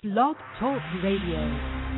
Blog Talk Radio.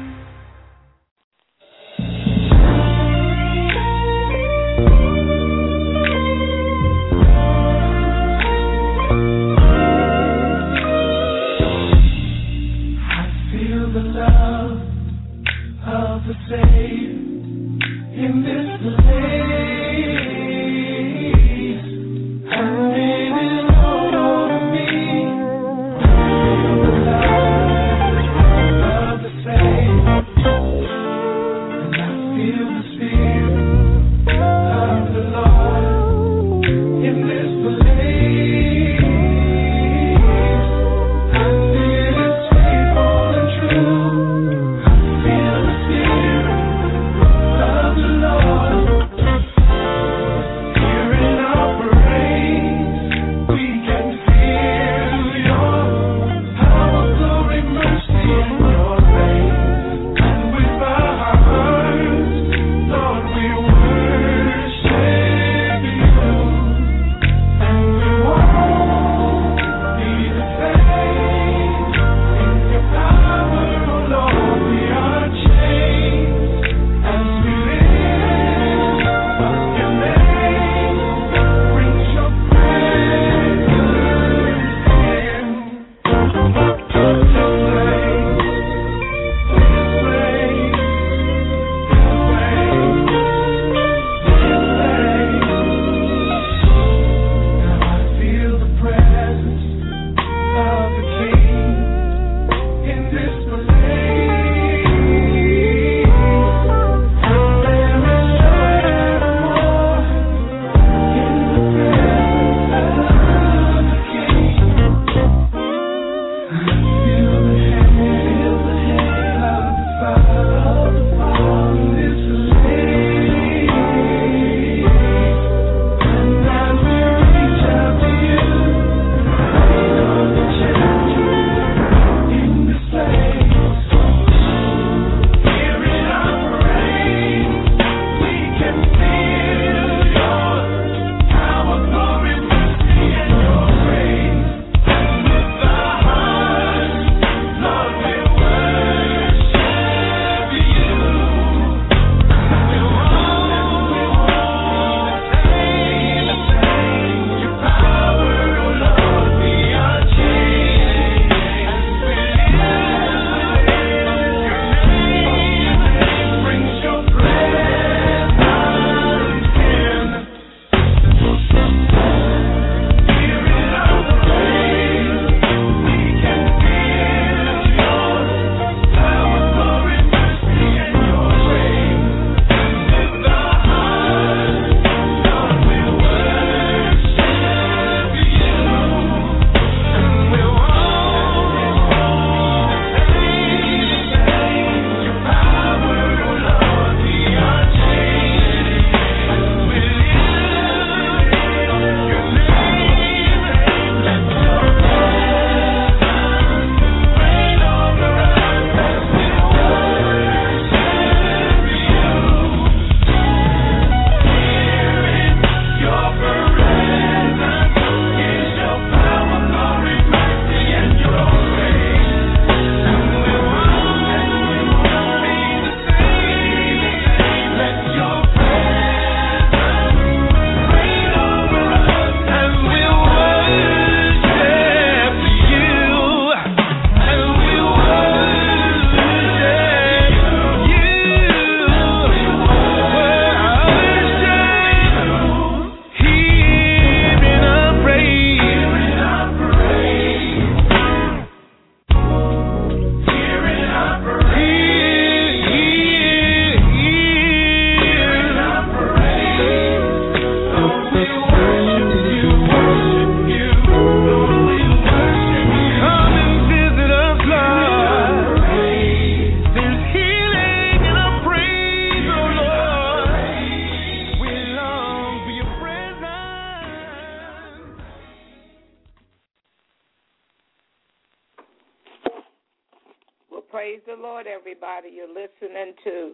Praise the Lord, everybody. You're listening to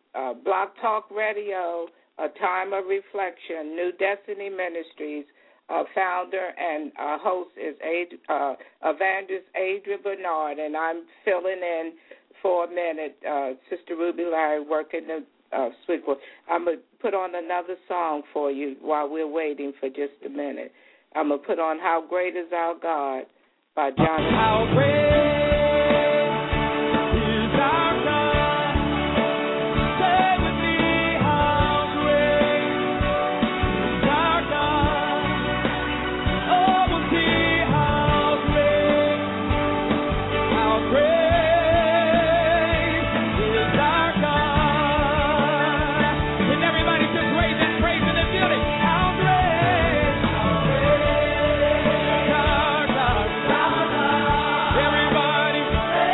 Blog Talk Radio, A Time of Reflection, New Destiny Ministries, founder and host is Evangelist Adria Bernard, and I'm filling in for a minute. Sister Ruby Larry working the switchboard. I'm going to put on another song for you while we're waiting for just a minute. I'm going to put on How Great Is Our God by Jonathan. How great is our God. Say with me, how great is our God. Oh, we'll see how great is our God. Can everybody just raise that praise in the building? How great is our God. Everybody,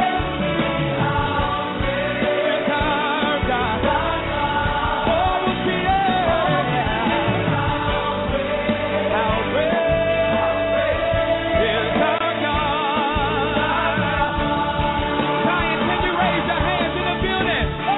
how great is our God. Oh, we'll see it. How great is our God. Zion, can you raise your hands in the building? Oh,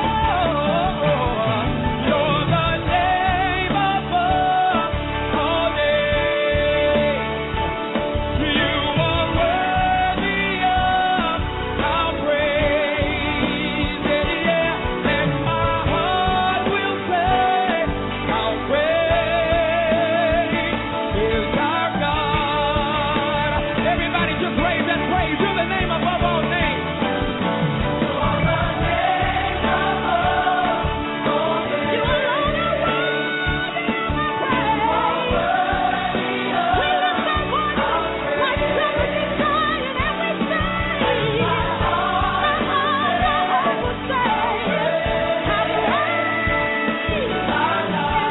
you're the name above all names. You are worthy of our praise. Yeah, and my heart will say, how great is our God. Everybody just raise that praise. You're the name above all names. You're the name above all names. You alone are worthy of our praise. We lift our voices like trumpets in Zion, and we say, my heart will say, how great is our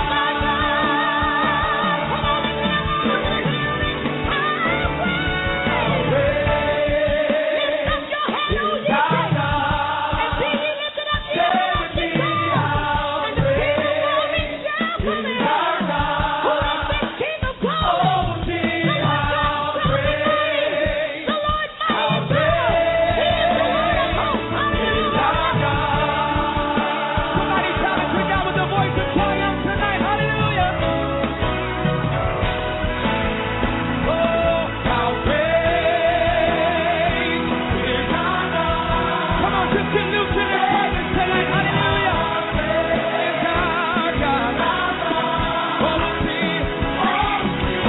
God. Come on, lift it up to the building. How great. Lift up your head, O ye gates, and be ye lifted up, ye everlasting doors, and the King of glory shall come in. Who is this King of glory? The Lord God strong and mighty, the Lord mighty in battle. He is the Lord of hosts. Hallelujah. Somebody shout it to God with the voice of triumph tonight. Hallelujah. Oh, how great is our God. Come on, just get loose in His presence tonight. Hallelujah. Is our God. Oh, we'll see. How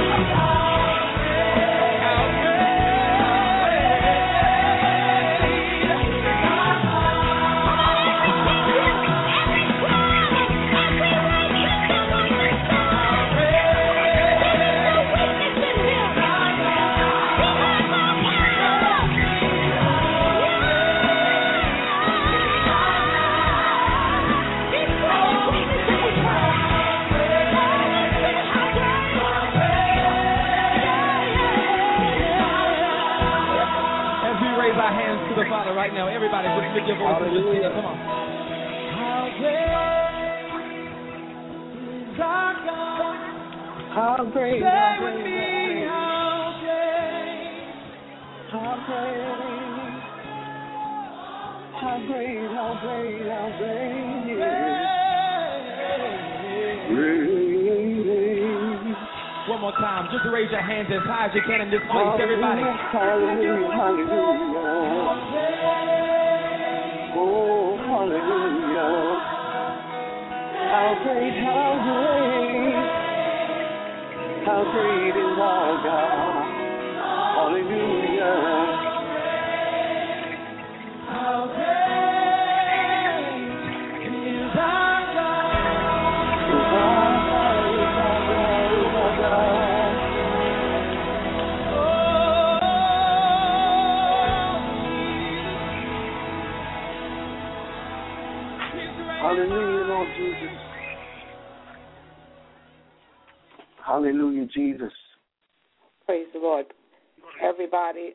As we raise our hands to the Father right now, everybody just lift your voice and just sing it. Come on. How great is our God. How great, Say with me, how great. how great, how great, how great, how great, One more time, just raise your hands as high as you can in this place, everybody. Hallelujah, hallelujah. Oh, hallelujah. How great is our God. Hallelujah. How great is our Hallelujah, Lord Jesus. Hallelujah, Jesus. Praise the Lord. Everybody,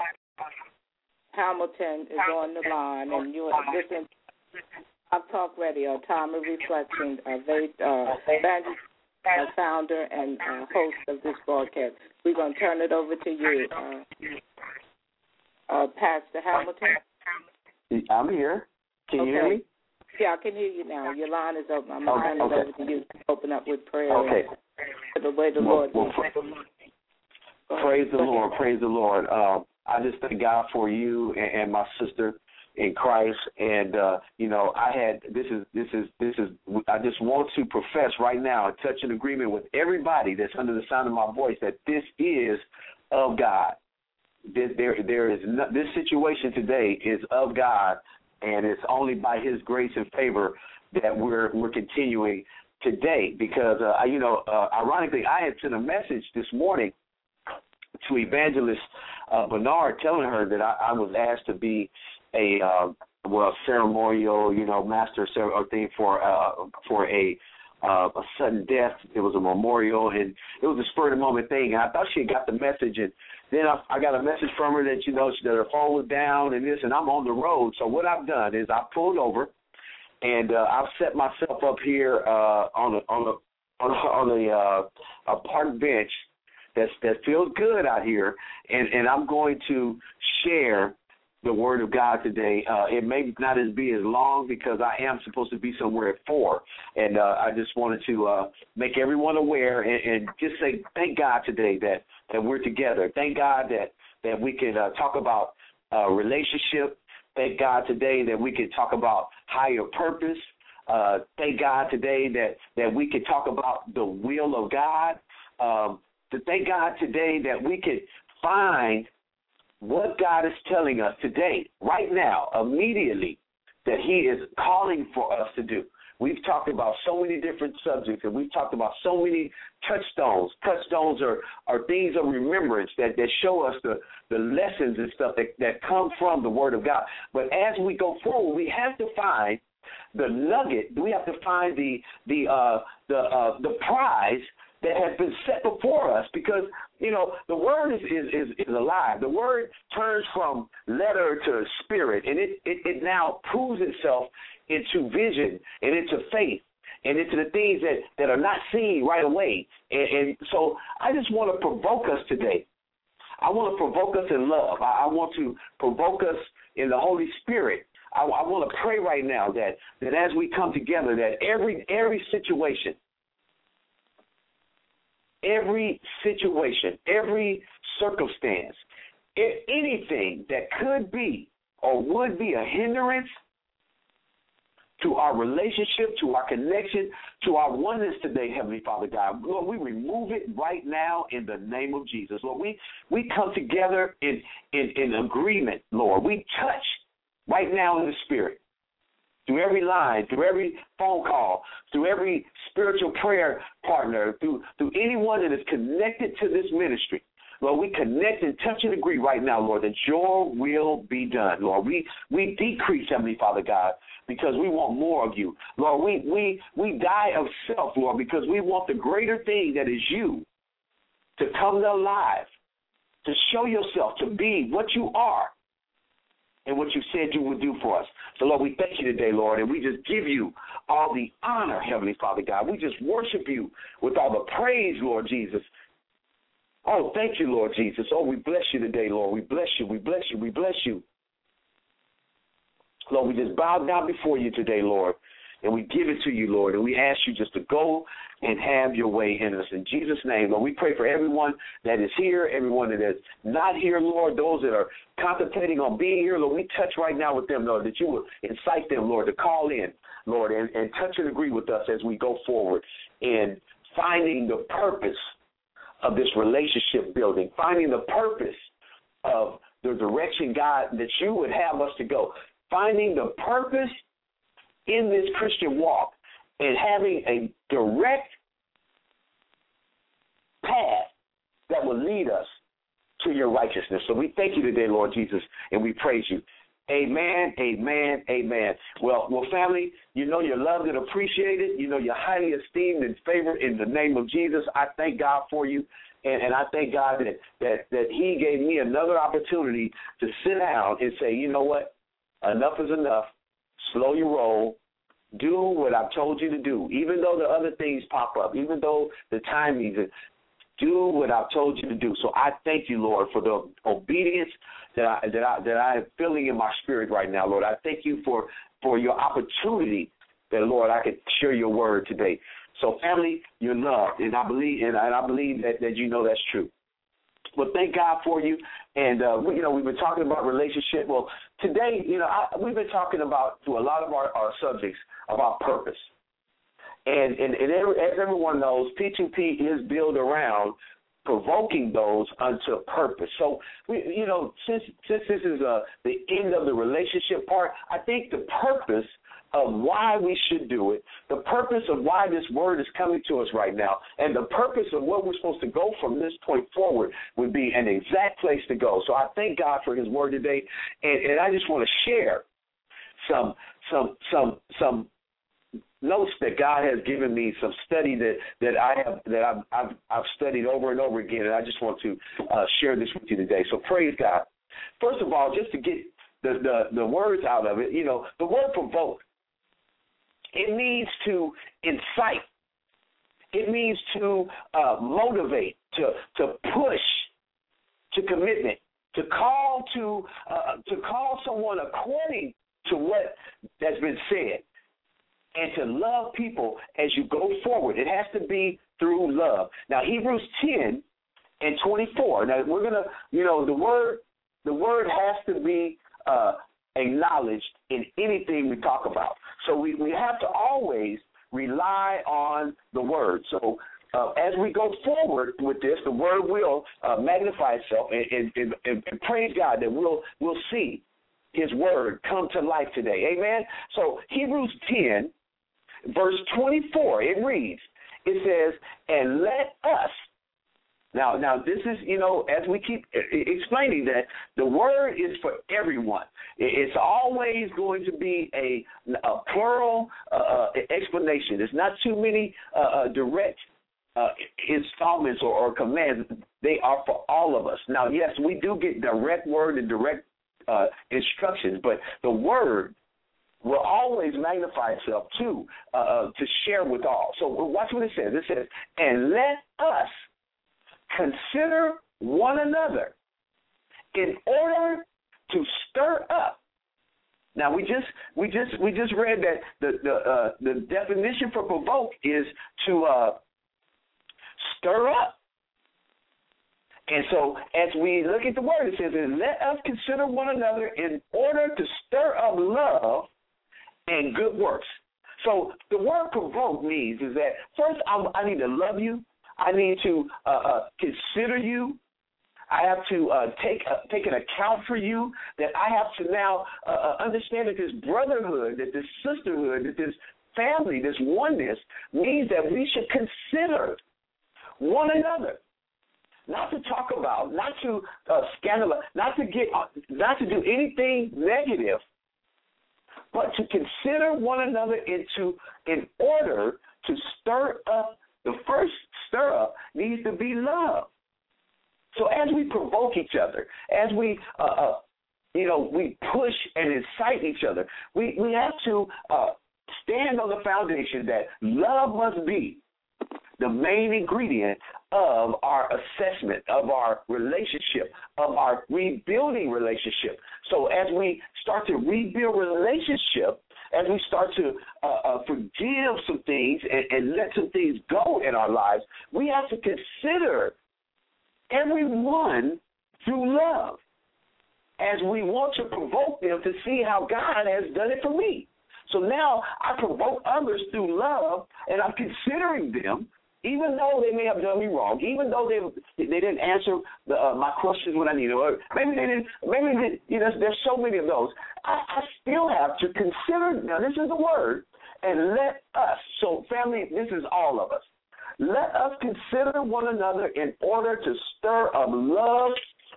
Hamilton is on the line, and you're listening to Blog Talk Radio, Time of Reflection, Evangelist, founder and host of this broadcast. We're going to turn it over to you, Pastor Hamilton. I'm here. Can you hear me? Yeah, I can hear you now. Your line is open. I'm going to hand it over to you to open up with prayer. Okay. The way the Lord Praise the Lord. Praise the Lord. I just thank God for you and my sister in Christ. And I just want to profess right now and touch an agreement with everybody that's under the sound of my voice that this is of God. This situation today is of God, and it's only by His grace and favor that we're continuing today. Because ironically, I had sent a message this morning to Evangelist Bernard, telling her that I was asked to be a ceremonial, master or thing for a sudden death. It was a memorial, and it was a spur of the moment thing. And I thought she had got the message, and then I got a message from her that that her phone was down and this, and I'm on the road. So what I've done is I pulled over, and I've set myself up here on a park bench that feels good out here, and I'm going to share the Word of God today. It may not be as long because I am supposed to be somewhere at 4, and I just wanted to make everyone aware and just say thank God today that we're together. Thank God that we can talk about relationship. Thank God today that we can talk about higher purpose. Thank God today that we can talk about the will of God. Thank God today that we can find what God is telling us today, right now, immediately, that He is calling for us to do. We've talked about so many different subjects, and we've talked about so many touchstones. Touchstones are things of remembrance that show us the lessons and stuff that come from the Word of God. But as we go forward, we have to find the nugget. We have to find the prize that has been set before us, because the Word is alive. The Word turns from letter to spirit, and it now proves itself into vision and into faith and into the things that are not seen right away. And so I just want to provoke us today. I want to provoke us in love. I want to provoke us in the Holy Spirit. I want to pray right now that as we come together, that every situation, every circumstance, anything that could be or would be a hindrance to our relationship, to our connection, to our oneness today, Heavenly Father God, Lord, we remove it right now in the name of Jesus. Lord, we come together in agreement, Lord. We touch right now in the Spirit. Through every line, through every phone call, through every spiritual prayer partner, through anyone that is connected to this ministry. Lord, we connect and touch and agree right now, Lord, that your will be done. Lord, we decrease, Heavenly Father God, because we want more of you. Lord, we die of self, Lord, because we want the greater thing that is you to come to life, to show yourself, to be what you are and what you said you would do for us. So, Lord, we thank you today, Lord, and we just give you all the honor, Heavenly Father God. We just worship you with all the praise, Lord Jesus. Oh, thank you, Lord Jesus. Oh, we bless you today, Lord. We bless you, we bless you, we bless you. Lord, we just bow down before you today, Lord, and we give it to you, Lord, and we ask you just to go and have your way in us. In Jesus' name, Lord, we pray for everyone that is here, everyone that is not here, Lord, those that are contemplating on being here, Lord, we touch right now with them, Lord, that you will incite them, Lord, to call in, Lord, and touch and agree with us as we go forward in finding the purpose of this relationship building, finding the purpose of the direction, God, that you would have us to go, finding the purpose in this Christian walk and having a direct path that will lead us to your righteousness. So we thank you today, Lord Jesus, and we praise you. Amen, amen, amen. Well, family, you know you're loved and appreciated. You know you're highly esteemed and favored in the name of Jesus. I thank God for you, and I thank God that he gave me another opportunity to sit down and say, you know what, enough is enough. Slow your roll. Do what I've told you to do, even though the other things pop up, even though the timings, and do what I've told you to do. So I thank you, Lord, for the obedience that I am feeling in my spirit right now, Lord. I thank you for your opportunity that, Lord, I can share your word today. So, family, you're loved, and I believe that you know that's true. Well, thank God for you. And, we've been talking about relationship. Well, today, we've been talking about, through a lot of our subjects, about purpose. And as everyone knows, P2P is built around provoking those unto purpose. So, since this is the end of the relationship part, I think the purpose of why we should do it, the purpose of why this word is coming to us right now, and the purpose of what we're supposed to go from this point forward would be an exact place to go. So I thank God for his word today, and I just want to share some notes that God has given me, some study that I've studied over and over again, and I just want to share this with you today. So praise God. First of all, just to get the words out of it, the word provoke, it means to incite. It means to motivate, to push to commitment, to call someone according to what has been said, and to love people as you go forward. It has to be through love. Now, Hebrews 10:24. Now, we're going to, the word has to be acknowledged in anything we talk about. So we have to always rely on the word. So as we go forward with this, the word will magnify itself, and praise God that we'll see his word come to life today. Amen? So Hebrews 10, verse 24, it reads, it says, and let us. Now this is, as we keep explaining that the word is for everyone. It's always going to be a plural explanation. There's not too many direct installments or commands. They are for all of us. Now, yes, we do get direct word and direct instructions, but the word will always magnify itself to share with all. So watch what it says. It says, and let us consider one another in order to stir up. Now we just read that the definition for provoke is to stir up. And so as we look at the word, it says, and let us consider one another in order to stir up love and good works. So the word provoke means is that first I need to love you. I need to consider you. I have to take an account for you, that I have to now understand that this brotherhood, that this sisterhood, that this family, this oneness means that we should consider one another. Not to talk about, not to scandalize, not to do anything negative, but to consider one another in order to stir up. The first stir up needs to be love. So as we provoke each other, as we we push and incite each other, we have to stand on the foundation that love must be the main ingredient of our assessment, of our relationship, of our rebuilding relationship. So as we start to rebuild relationship, as we start to forgive some things and let some things go in our lives, we have to consider everyone through love, as we want to provoke them to see how God has done it for me. So now I provoke others through love, and I'm considering them, even though they may have done me wrong, even though they didn't answer my questions when I needed, or maybe they didn't. There's so many of those. I still have to consider. Now, this is the word, and let us. So, family, this is all of us. Let us consider one another in order to stir up love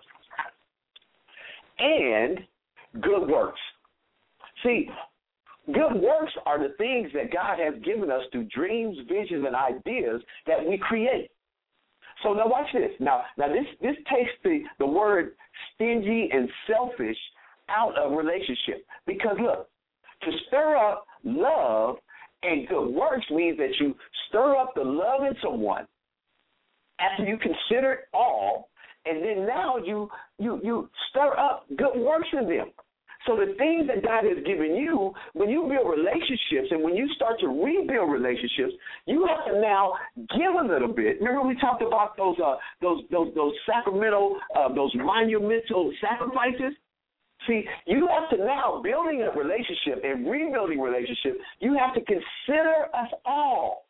and good works. See, good works are the things that God has given us through dreams, visions, and ideas that we create. So now watch this. Now this takes the word stingy and selfish out of relationship. Because look, to stir up love and good works means that you stir up the love in someone after you consider it all, and then now you stir up good works in them. So the things that God has given you, when you build relationships and when you start to rebuild relationships, you have to now give a little bit. Remember we talked about those sacramental, those monumental sacrifices? See, you have to now, building a relationship and rebuilding relationship, you have to consider us all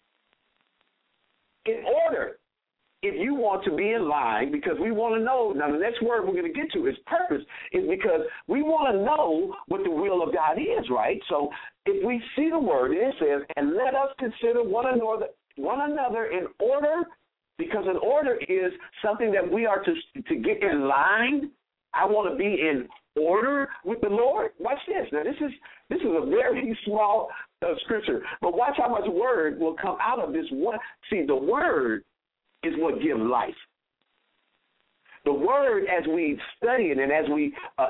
in order. If you want to be in line, because we want to know, now the next word we're going to get to is purpose, is because we want to know what the will of God is, right? So if we see the word, it says, and let us consider one another in order, because an order is something that we are to get in line. I want to be in order with the Lord. Watch this. Now this is a very small scripture, but watch how much word will come out of this one. See, the word is what gives life. The word, as we study it and as we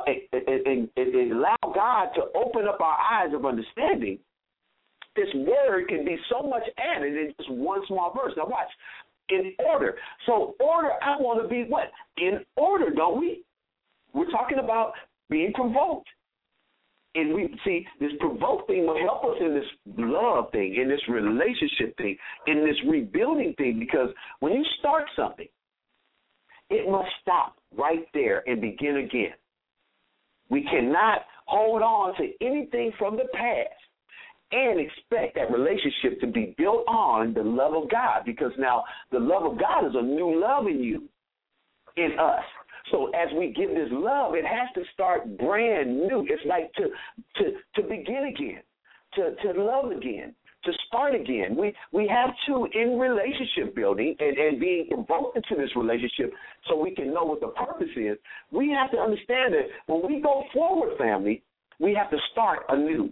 allow God to open up our eyes of understanding, this word can be so much added in just one small verse. Now watch. In order. So order, I want to be what? In order, don't we? We're talking about being provoked. And we see this provoke thing will help us in this love thing, in this relationship thing, in this rebuilding thing, because when you start something, it must stop right there and begin again. We cannot hold on to anything from the past and expect that relationship to be built on the love of God, because now the love of God is a new love in you, in us. So as we give this love, it has to start brand new. It's like to begin again, to love again, to start again. We have to, in relationship building and being provoked into this relationship so we can know what the purpose is, we have to understand that when we go forward, family, we have to start anew.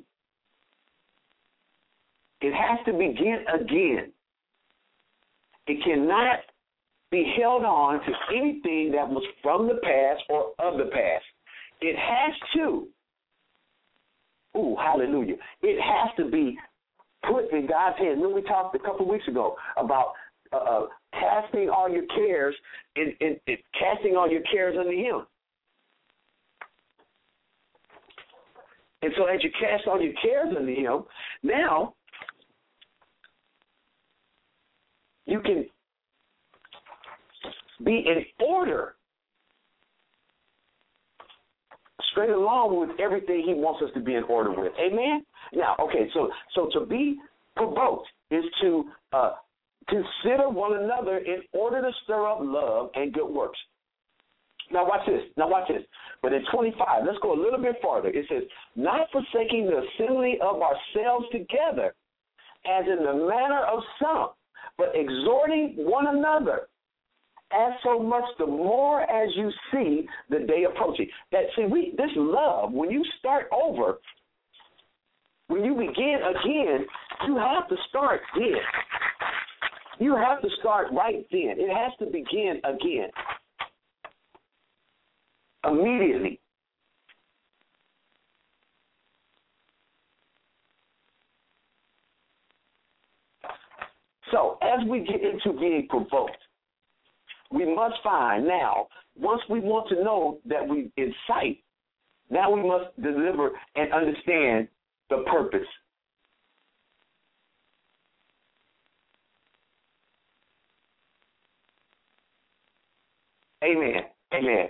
It has to begin again. It cannot be held on to anything that was from the past or of the past. It has to, hallelujah, it has to be put in God's hands. Remember we talked a couple of weeks ago about casting all your cares and casting all your cares unto Him. And so as you cast all your cares unto Him, now you can be in order straight along with everything He wants us to be in order with. Amen? Now, okay, so to be provoked is to consider one another in order to stir up love and good works. Now watch this. But in 25, let's go a little bit farther. It says, not forsaking the assembly of ourselves together, as in the manner of some, but exhorting one another, as so much the more as you see the day approaching. This love, when you start over, when you begin again, you have to start then. You have to start right then. It has to begin again. Immediately. So, as we get into being provoked, we must find now, once we want to know that we incite, now we must deliver and understand the purpose. Amen. Amen.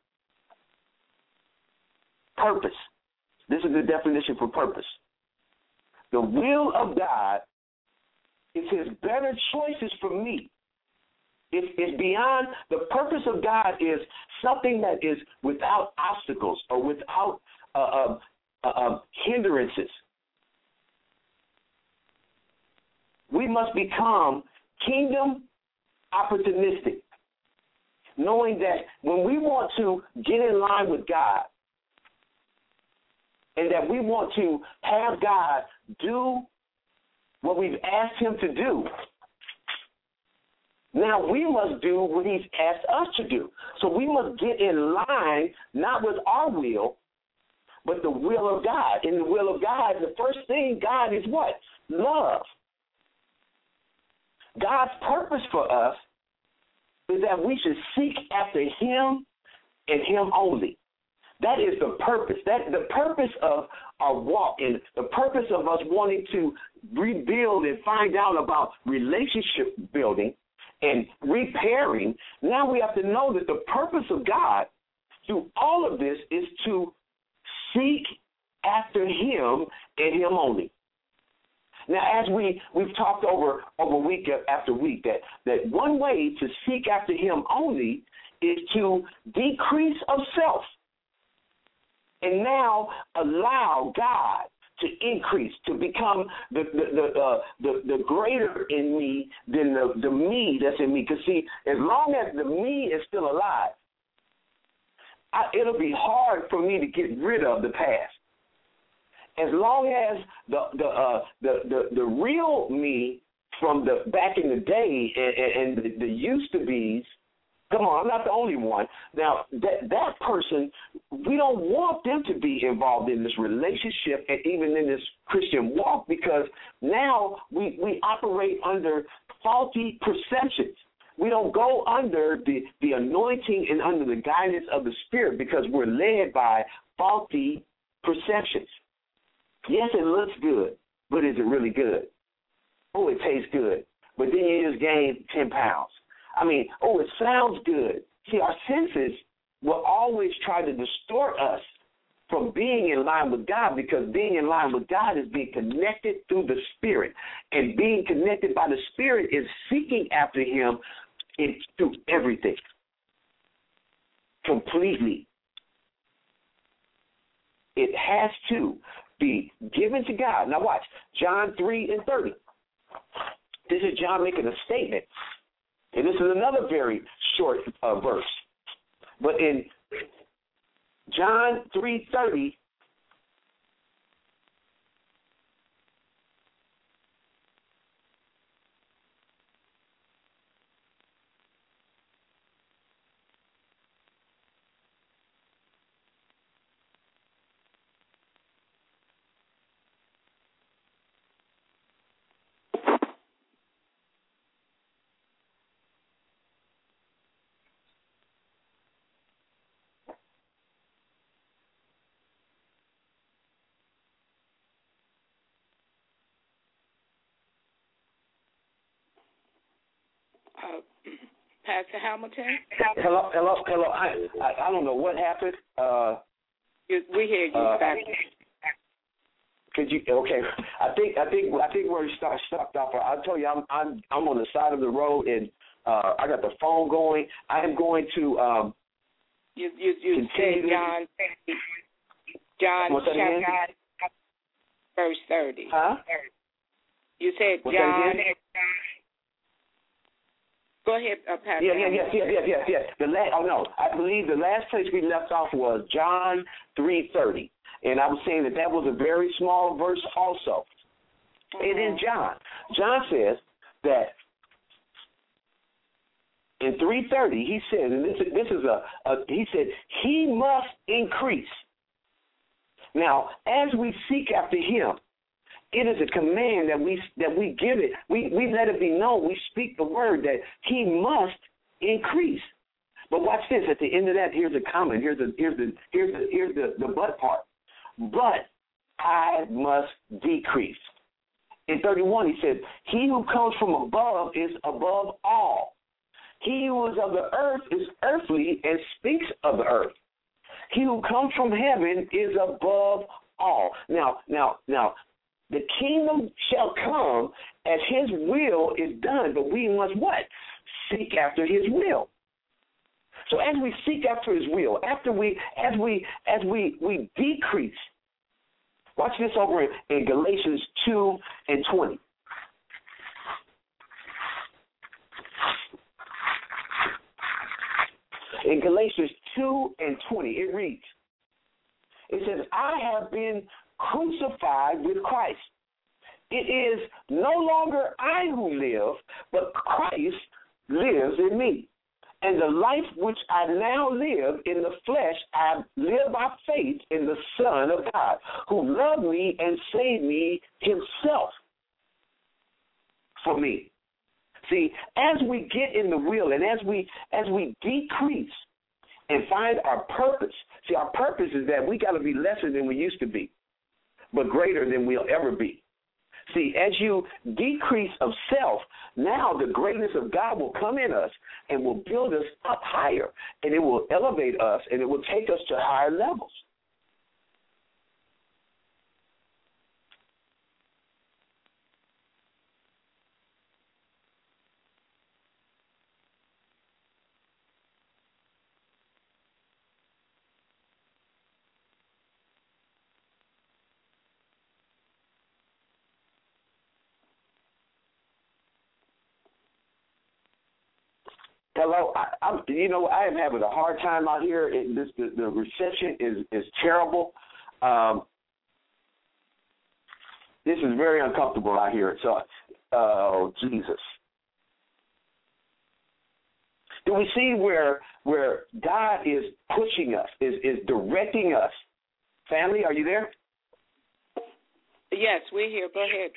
Purpose. This is the definition for purpose. The will of God is His better choices for me. It's beyond, the purpose of God is something that is without obstacles or without hindrances. We must become kingdom opportunistic, knowing that when we want to get in line with God and that we want to have God do what we've asked Him to do, now we must do what He's asked us to do. So we must get in line, not with our will, but the will of God. In the will of God, the first thing, God is what? Love. God's purpose for us is that we should seek after him and him only. That is the purpose. The purpose of our walk and the purpose of us wanting to rebuild and find out about relationship building and repairing. Now we have to know that the purpose of God through all of this is to seek after him and him only. Now, as we've talked over week after week, that one way to seek after him only is to decrease of self and now allow God to increase, to become the greater in me than the me that's in me. Because, see, as long as the me is still alive, it'll be hard for me to get rid of the past. As long as the real me from the back in the day and the used to be's, come on, I'm not the only one. Now, that person, we don't want them to be involved in this relationship and even in this Christian walk, because now we operate under faulty perceptions. We don't go under the anointing and under the guidance of the Spirit because we're led by faulty perceptions. Yes, it looks good, but is it really good? Oh, it tastes good, but then you just gained 10 pounds. I mean, oh, it sounds good. See, our senses will always try to distort us from being in line with God, because being in line with God is being connected through the Spirit. And being connected by the Spirit is seeking after him through everything, completely. It has to be given to God. Now watch, John 3:30. This is John making a statement. And this is another very short verse. But in John 3:30, Pastor Hamilton? Hello. I don't know what happened. We hear you, Pastor. Could you? Okay. I think where we stopped off. I told you I'm on the side of the road and I got the phone going. I am going to. You said John chapter verse 30. Huh? You said What's John. Go ahead, Pastor. Yes. I believe the last place we left off was John 3:30, and I was saying that was a very small verse also. And in John says that in 3:30 he says, and this is he said he must increase. Now, as we seek after him, it is a command that we give it. We let it be known. We speak the word that he must increase. But watch this. At the end of that, here's a comment. Here's the but part. But I must decrease. In 31, he said, he who comes from above is above all. He who is of the earth is earthly and speaks of the earth. He who comes from heaven is above all. Now, the kingdom shall come as his will is done, but we must what? Seek after his will. So as we seek after his will, as we decrease, watch this over in Galatians 2:20. In Galatians 2:20, it reads, it says, I have been crucified with Christ. It is no longer I who live, but Christ lives in me. And the life which I now live in the flesh, I live by faith in the Son of God, who loved me and saved me himself for me. See, as we get in the will and as we decrease and find our purpose, see, our purpose is that we got to be lesser than we used to be, but greater than we'll ever be. See, as you decrease of self, now the greatness of God will come in us and will build us up higher, and it will elevate us, and it will take us to higher levels. Hello, I am having a hard time out here. The reception is terrible. This is very uncomfortable out here. So, oh Jesus, do we see where God is pushing us, is directing us? Family, are you there? Yes, we're here. Go ahead.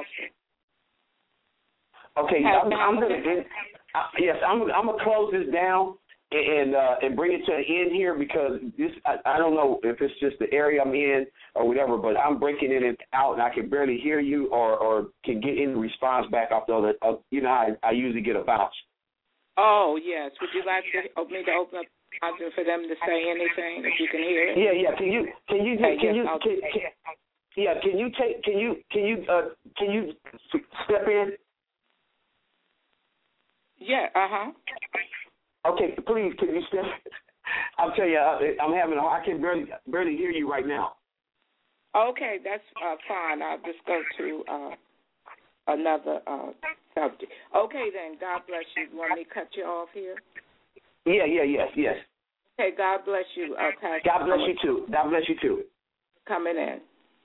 Okay, I'm going to. Yes, I'm gonna close this down and bring it to an end here because this I don't know if it's just the area I'm in or whatever, but I'm breaking it out and I can barely hear you or can get any response back off the other. I usually get a bounce. Oh yes, would you like me to open up for them to say anything if you can hear it? Yeah. Can you step in? Yeah, Okay, please, can you step? I'll tell you, I can barely hear you right now. Okay, that's fine. I'll just go to another subject. Okay, then. God bless you. You want me to cut you off here? Yes. Okay, God bless you, Pastor. God bless you too. Coming in.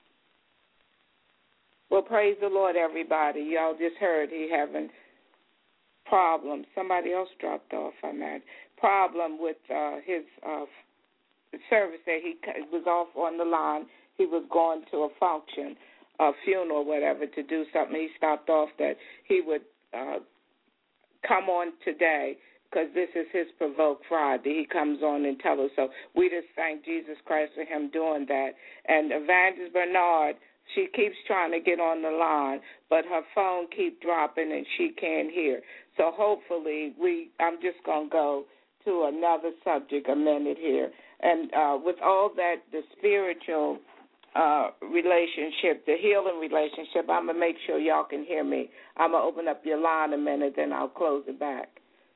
Well, praise the Lord, everybody. Y'all just heard he having problem. Somebody else dropped off, I'm at. Problem with his service that he was off on the line. He was going to a function, a funeral, whatever, to do something. He stopped off that he would come on today because this is his Provoke Friday. He comes on and tells us. So we just thank Jesus Christ for him doing that. And Evangelist Bernard, she keeps trying to get on the line, but her phone keeps dropping and she can't hear. So hopefully I'm just going to go to another subject a minute here. And with all that, the spiritual relationship, the healing relationship, I'm going to make sure y'all can hear me. I'm going to open up your line a minute, then I'll close it back.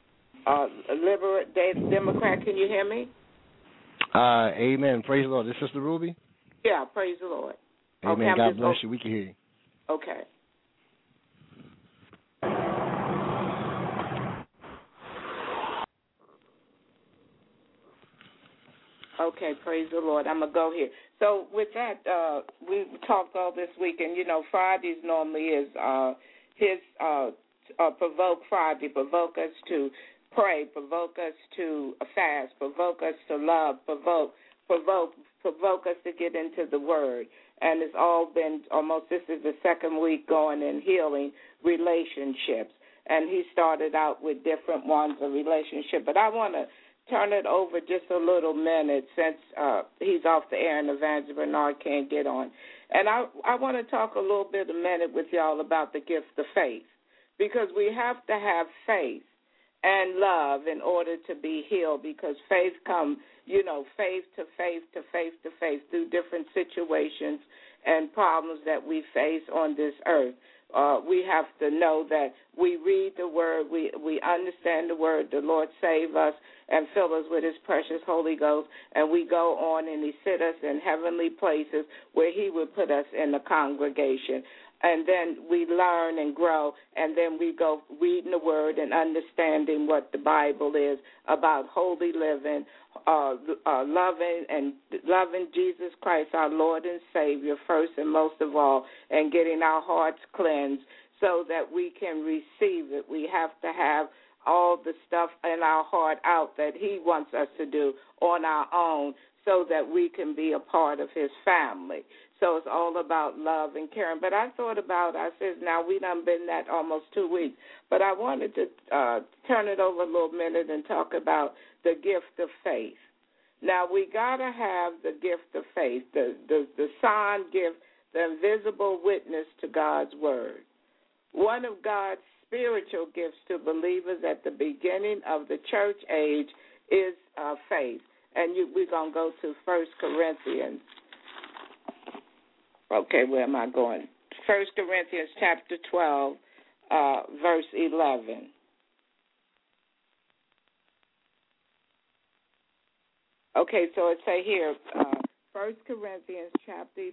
Democrat, can you hear me? Amen. Praise the Lord. This is Sister Ruby? Yeah, praise the Lord. Amen. Okay, God bless you. We can hear you. Okay. Okay, praise the Lord. I'm going to go here. So with that, we talked all this week, and, Fridays normally is his Provoke Friday, provoke us to pray, provoke us to fast, provoke us to love, provoke us to get into the Word. And it's all been this is the second week going in healing relationships. And he started out with different ones of relationship. But I want to turn it over just a little minute since he's off the air and Evangelist Bernard can't get on. And I want to talk a little bit a minute with y'all about the gift of faith, because we have to have faith and love in order to be healed, because faith comes, faith to faith to faith to faith through different situations and problems that we face on this earth. We have to know that we read the Word, we understand the Word, the Lord save us and fill us with His precious Holy Ghost, and we go on and He sit us in heavenly places where He would put us in the congregation. And then we learn and grow, and then we go reading the Word and understanding what the Bible is about holy living, loving Jesus Christ, our Lord and Savior, first and most of all, and getting our hearts cleansed so that we can receive it. We have to have all the stuff in our heart out that He wants us to do on our own, so that we can be a part of his family. So it's all about love and caring. But I said, now we done been that almost 2 weeks. But I wanted to turn it over a little minute and talk about the gift of faith. Now, we got to have the gift of faith, the sign gift, the invisible witness to God's word. One of God's spiritual gifts to believers at the beginning of the church age is faith. And we're going to go to 1 Corinthians. Okay, where am I going? 1 Corinthians chapter 12, verse 11. Okay, so it say here, 1 Corinthians chapter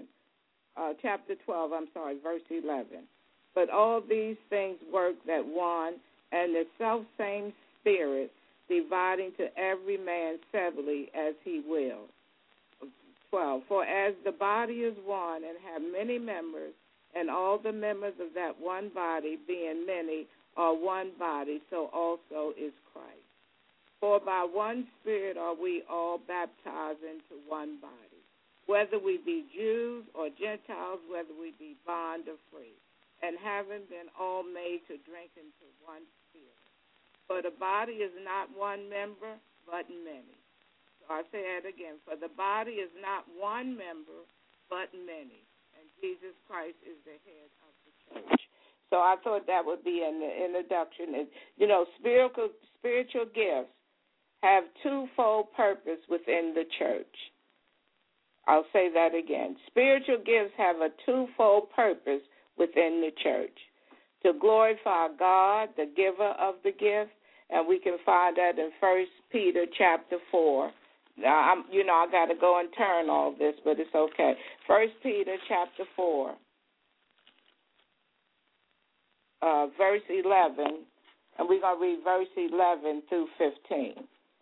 12, verse 11. But all these things work that one and the selfsame Spirit, dividing to every man severally as he will. 12. For as the body is one and have many members, and all the members of that one body, being many, are one body, so also is Christ. For by one Spirit are we all baptized into one body, whether we be Jews or Gentiles, whether we be bond or free, and having been all made to drink into one Spirit. For the body is not one member, but many. I say it again, for the body is not one member, but many, and Jesus Christ is the head of the church. So I thought that would be in the introduction. Spiritual gifts have twofold purpose within the church. I'll say that again. Spiritual gifts have a twofold purpose within the church: to glorify God, the giver of the gift, and we can find that in 1 Peter chapter 4. Now, I got to go and turn all this, but it's okay. 1 Peter chapter 4, verse 11, and we're going to read verse 11 through 15.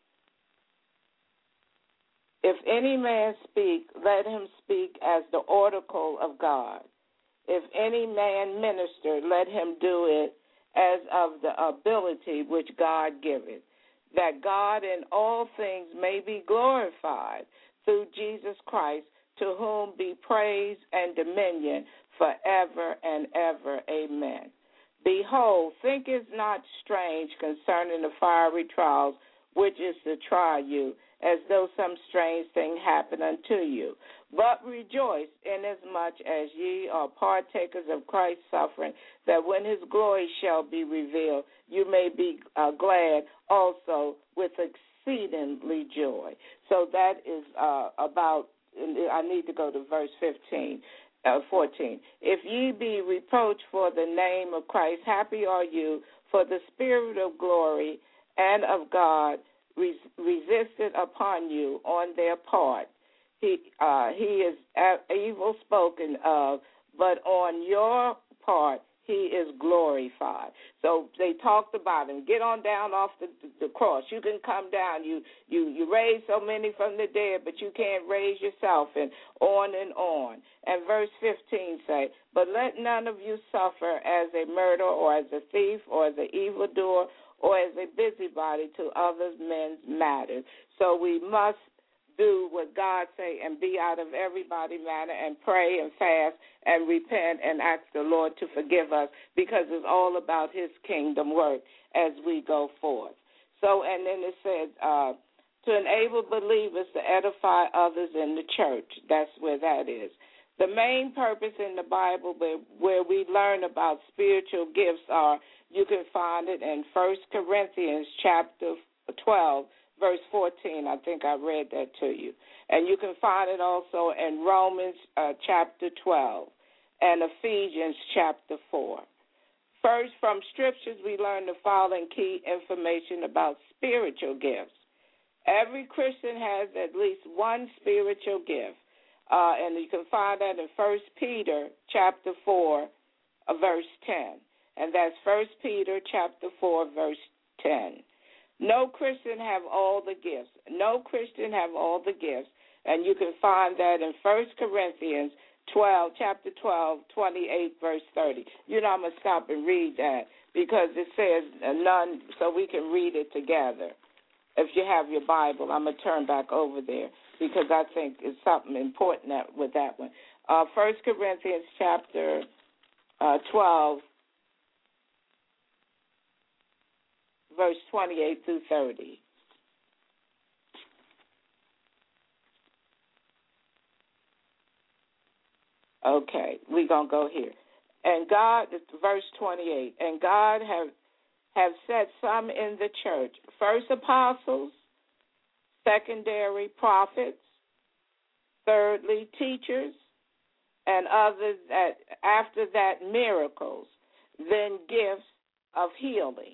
If any man speak, let him speak as the oracle of God. If any man minister, let him do it as of the ability which God giveth, that God in all things may be glorified through Jesus Christ, to whom be praise and dominion forever and ever. Amen. Behold, think it not strange concerning the fiery trials which is to try you, as though some strange thing happened unto you. But rejoice inasmuch as ye are partakers of Christ's suffering, that when his glory shall be revealed, you may be glad also with exceedingly joy. So that is about, I need to go to verse 14. If ye be reproached for the name of Christ, happy are you, for the Spirit of glory and of God resisted upon you on their part. He is evil spoken of, but on your part he is glorified. So they talked about him. Get on down off the cross. You can come down. You raise so many from the dead, but you can't raise yourself, and on and on. And verse 15 say, but let none of you suffer as a murderer or as a thief or as an evildoer or as a busybody to others men's matters. So we must do what God say and be out of everybody's matter and pray and fast and repent and ask the Lord to forgive us, because it's all about his kingdom work as we go forth. So, and then it said, to enable believers to edify others in the church. That's where that is. The main purpose in the Bible where we learn about spiritual gifts are, you can find it in 1 Corinthians chapter 12, verse 14. I think I read that to you. And you can find it also in Romans chapter 12 and Ephesians chapter 4. First, from Scriptures, we learn the following key information about spiritual gifts. Every Christian has at least one spiritual gift. And you can find that in 1 Peter chapter 4, verse 10. And that's 1 Peter chapter 4, verse 10. No Christian have all the gifts. No Christian have all the gifts. And you can find that in 1 Corinthians 12, chapter 12, 28, verse 30. I'm going to stop and read that because it says none, so we can read it together. If you have your Bible, I'm going to turn back over there. because I think it's something important with that one. 1 Corinthians chapter 12, verse 28 through 30. Okay, we're going to go here. And God, verse 28, and God have set some in the church, first apostles, secondary prophets, thirdly teachers, and others that after that miracles, then gifts of healing,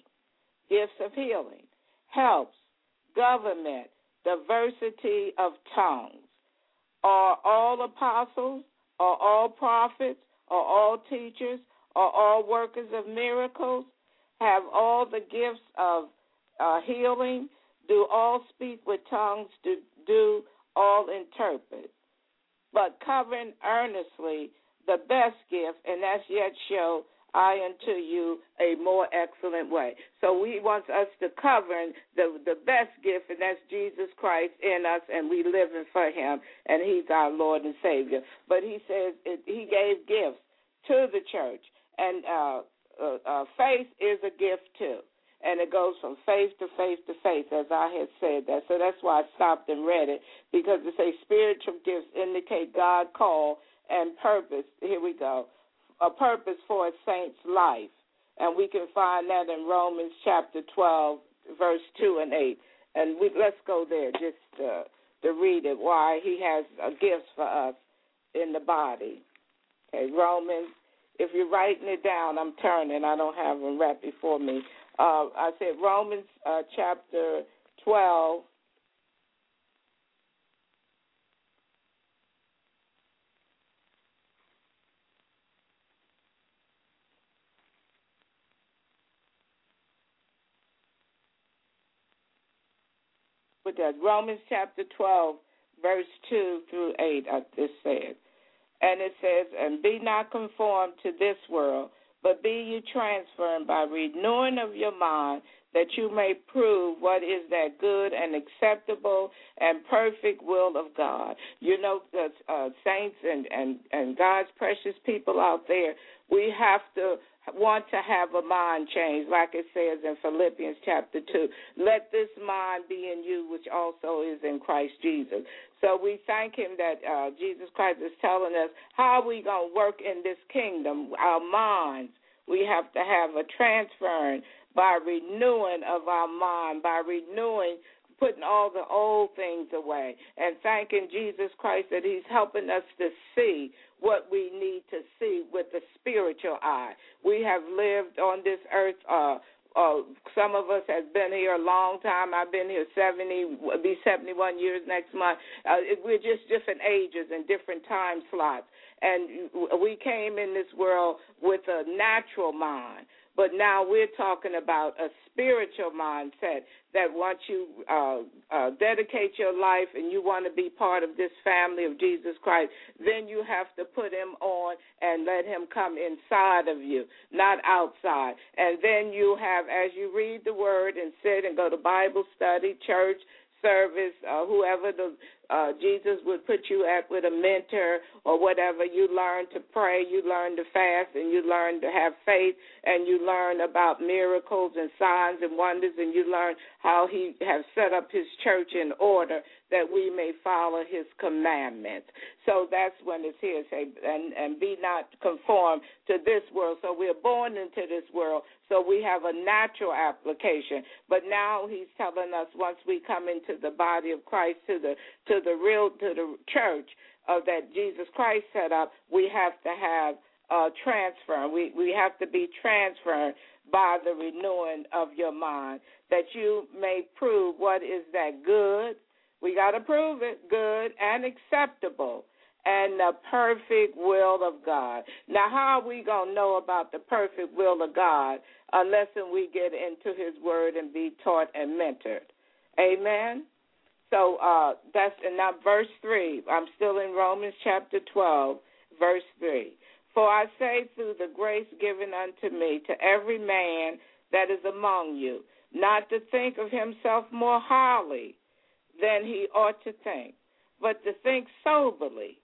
helps, government, diversity of tongues. Are all apostles? Are all prophets? Are all teachers? Are all workers of miracles? Have all the gifts of healing? Do all speak with tongues? Do all interpret? But covering earnestly the best gift, and that's yet show I unto you a more excellent way. So he wants us to cover the best gift, and that's Jesus Christ in us, and we living for him, and he's our Lord and Savior. But he says he gave gifts to the church, and faith is a gift too. And it goes from faith to faith to faith, as I had said that. So that's why I stopped and read it, because it says spiritual gifts indicate God call and purpose. Here we go. A purpose for a saint's life. And we can find that in Romans chapter 12, verse 2 and 8. And let's go there just to read it, why he has gifts for us in the body. Okay, Romans, if you're writing it down, I'm turning. I don't have them right before me. I said Romans chapter 12. With that, Romans chapter 12, verse 2 through 8, I just said. And it says, and be not conformed to this world, but be ye transformed by renewing of your mind, that you may prove what is that good and acceptable and perfect will of God. You know, saints and God's precious people out there, we have to want to have a mind change, like it says in Philippians chapter 2. Let this mind be in you, which also is in Christ Jesus. So we thank him that Jesus Christ is telling us how we going to work in this kingdom, our minds. We have to have a transferring by renewing of our mind, by renewing, putting all the old things away, and thanking Jesus Christ that he's helping us to see what we need to see with the spiritual eye. We have lived on this earth. Some of us have been here a long time. I've been here 71 years next month. We're just different ages and different time slots. And we came in this world with a natural mind. But now we're talking about a spiritual mindset that once you dedicate your life and you want to be part of this family of Jesus Christ, then you have to put him on and let him come inside of you, not outside. And then you have, as you read the word and sit and go to Bible study, church, service, whoever Jesus would put you at with a mentor or whatever, you learn to pray, you learn to fast, and you learn to have faith, and you learn about miracles and signs and wonders, and you learn how he has set up his church in order that we may follow his commandments. So that's when it's here, say, and be not conformed to this world. So we're born into this world, so we have a natural application. But now he's telling us once we come into the body of Christ, to the church that Jesus Christ set up, we have to have transfer. We have to be transferred by the renewing of your mind, that you may prove what is that good. We got to prove it, good and acceptable, and the perfect will of God. Now, how are we going to know about the perfect will of God unless we get into his word and be taught and mentored? Amen? So that's in now verse 3. I'm still in Romans chapter 12, verse 3. For I say through the grace given unto me to every man that is among you, not to think of himself more highly than he ought to think, but to think soberly,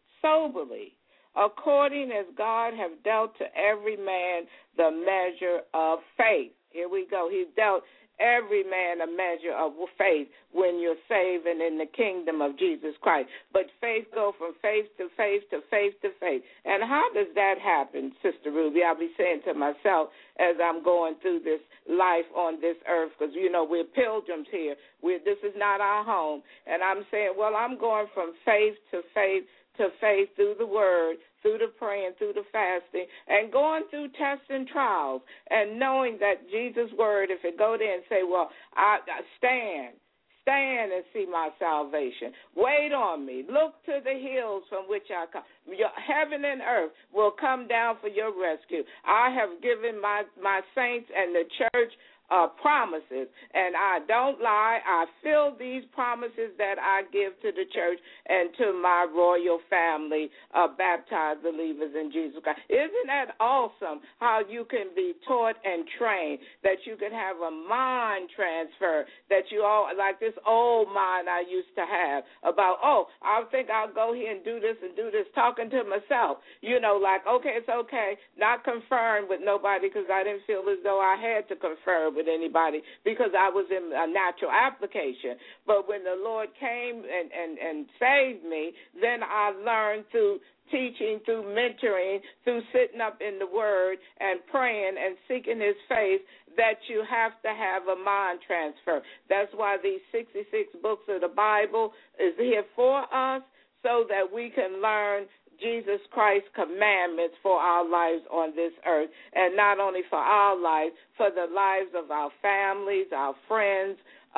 according as God have dealt to every man the measure of faith. Here we go. He's dealt every man a measure of faith when you're saved and in the kingdom of Jesus Christ. But faith go from faith to faith to faith to faith. And how does that happen, Sister Ruby? I'll be saying to myself as I'm going through this life on this earth, because, you know, we're pilgrims here. This is not our home. And I'm saying, well, I'm going from faith to faith to faith through the word, through the praying, through the fasting, and going through tests and trials, and knowing that Jesus' word, if it go there and say, well, I stand and see my salvation. Wait on me. Look to the hills from which I come. Your heaven and earth will come down for your rescue. I have given my saints and the church promises, and I don't lie. I fill these promises that I give to the church and to my royal family of baptized believers in Jesus Christ. Isn't that awesome how you can be taught and trained, that you can have a mind transfer, that you all, like this old mind I used to have about, I think I'll go here and do this, talking to myself, like, okay, it's okay, not conferring with nobody because I didn't feel as though I had to confer with anybody because I was in a natural application. But when the Lord came and saved me, then I learned through teaching, through mentoring, through sitting up in the Word and praying and seeking His face, that you have to have a mind transfer. That's why these 66 books of the Bible is here for us, so that we can learn Jesus Christ's commandments for our lives on this earth, and not only for our lives, for the lives of our families, our friends,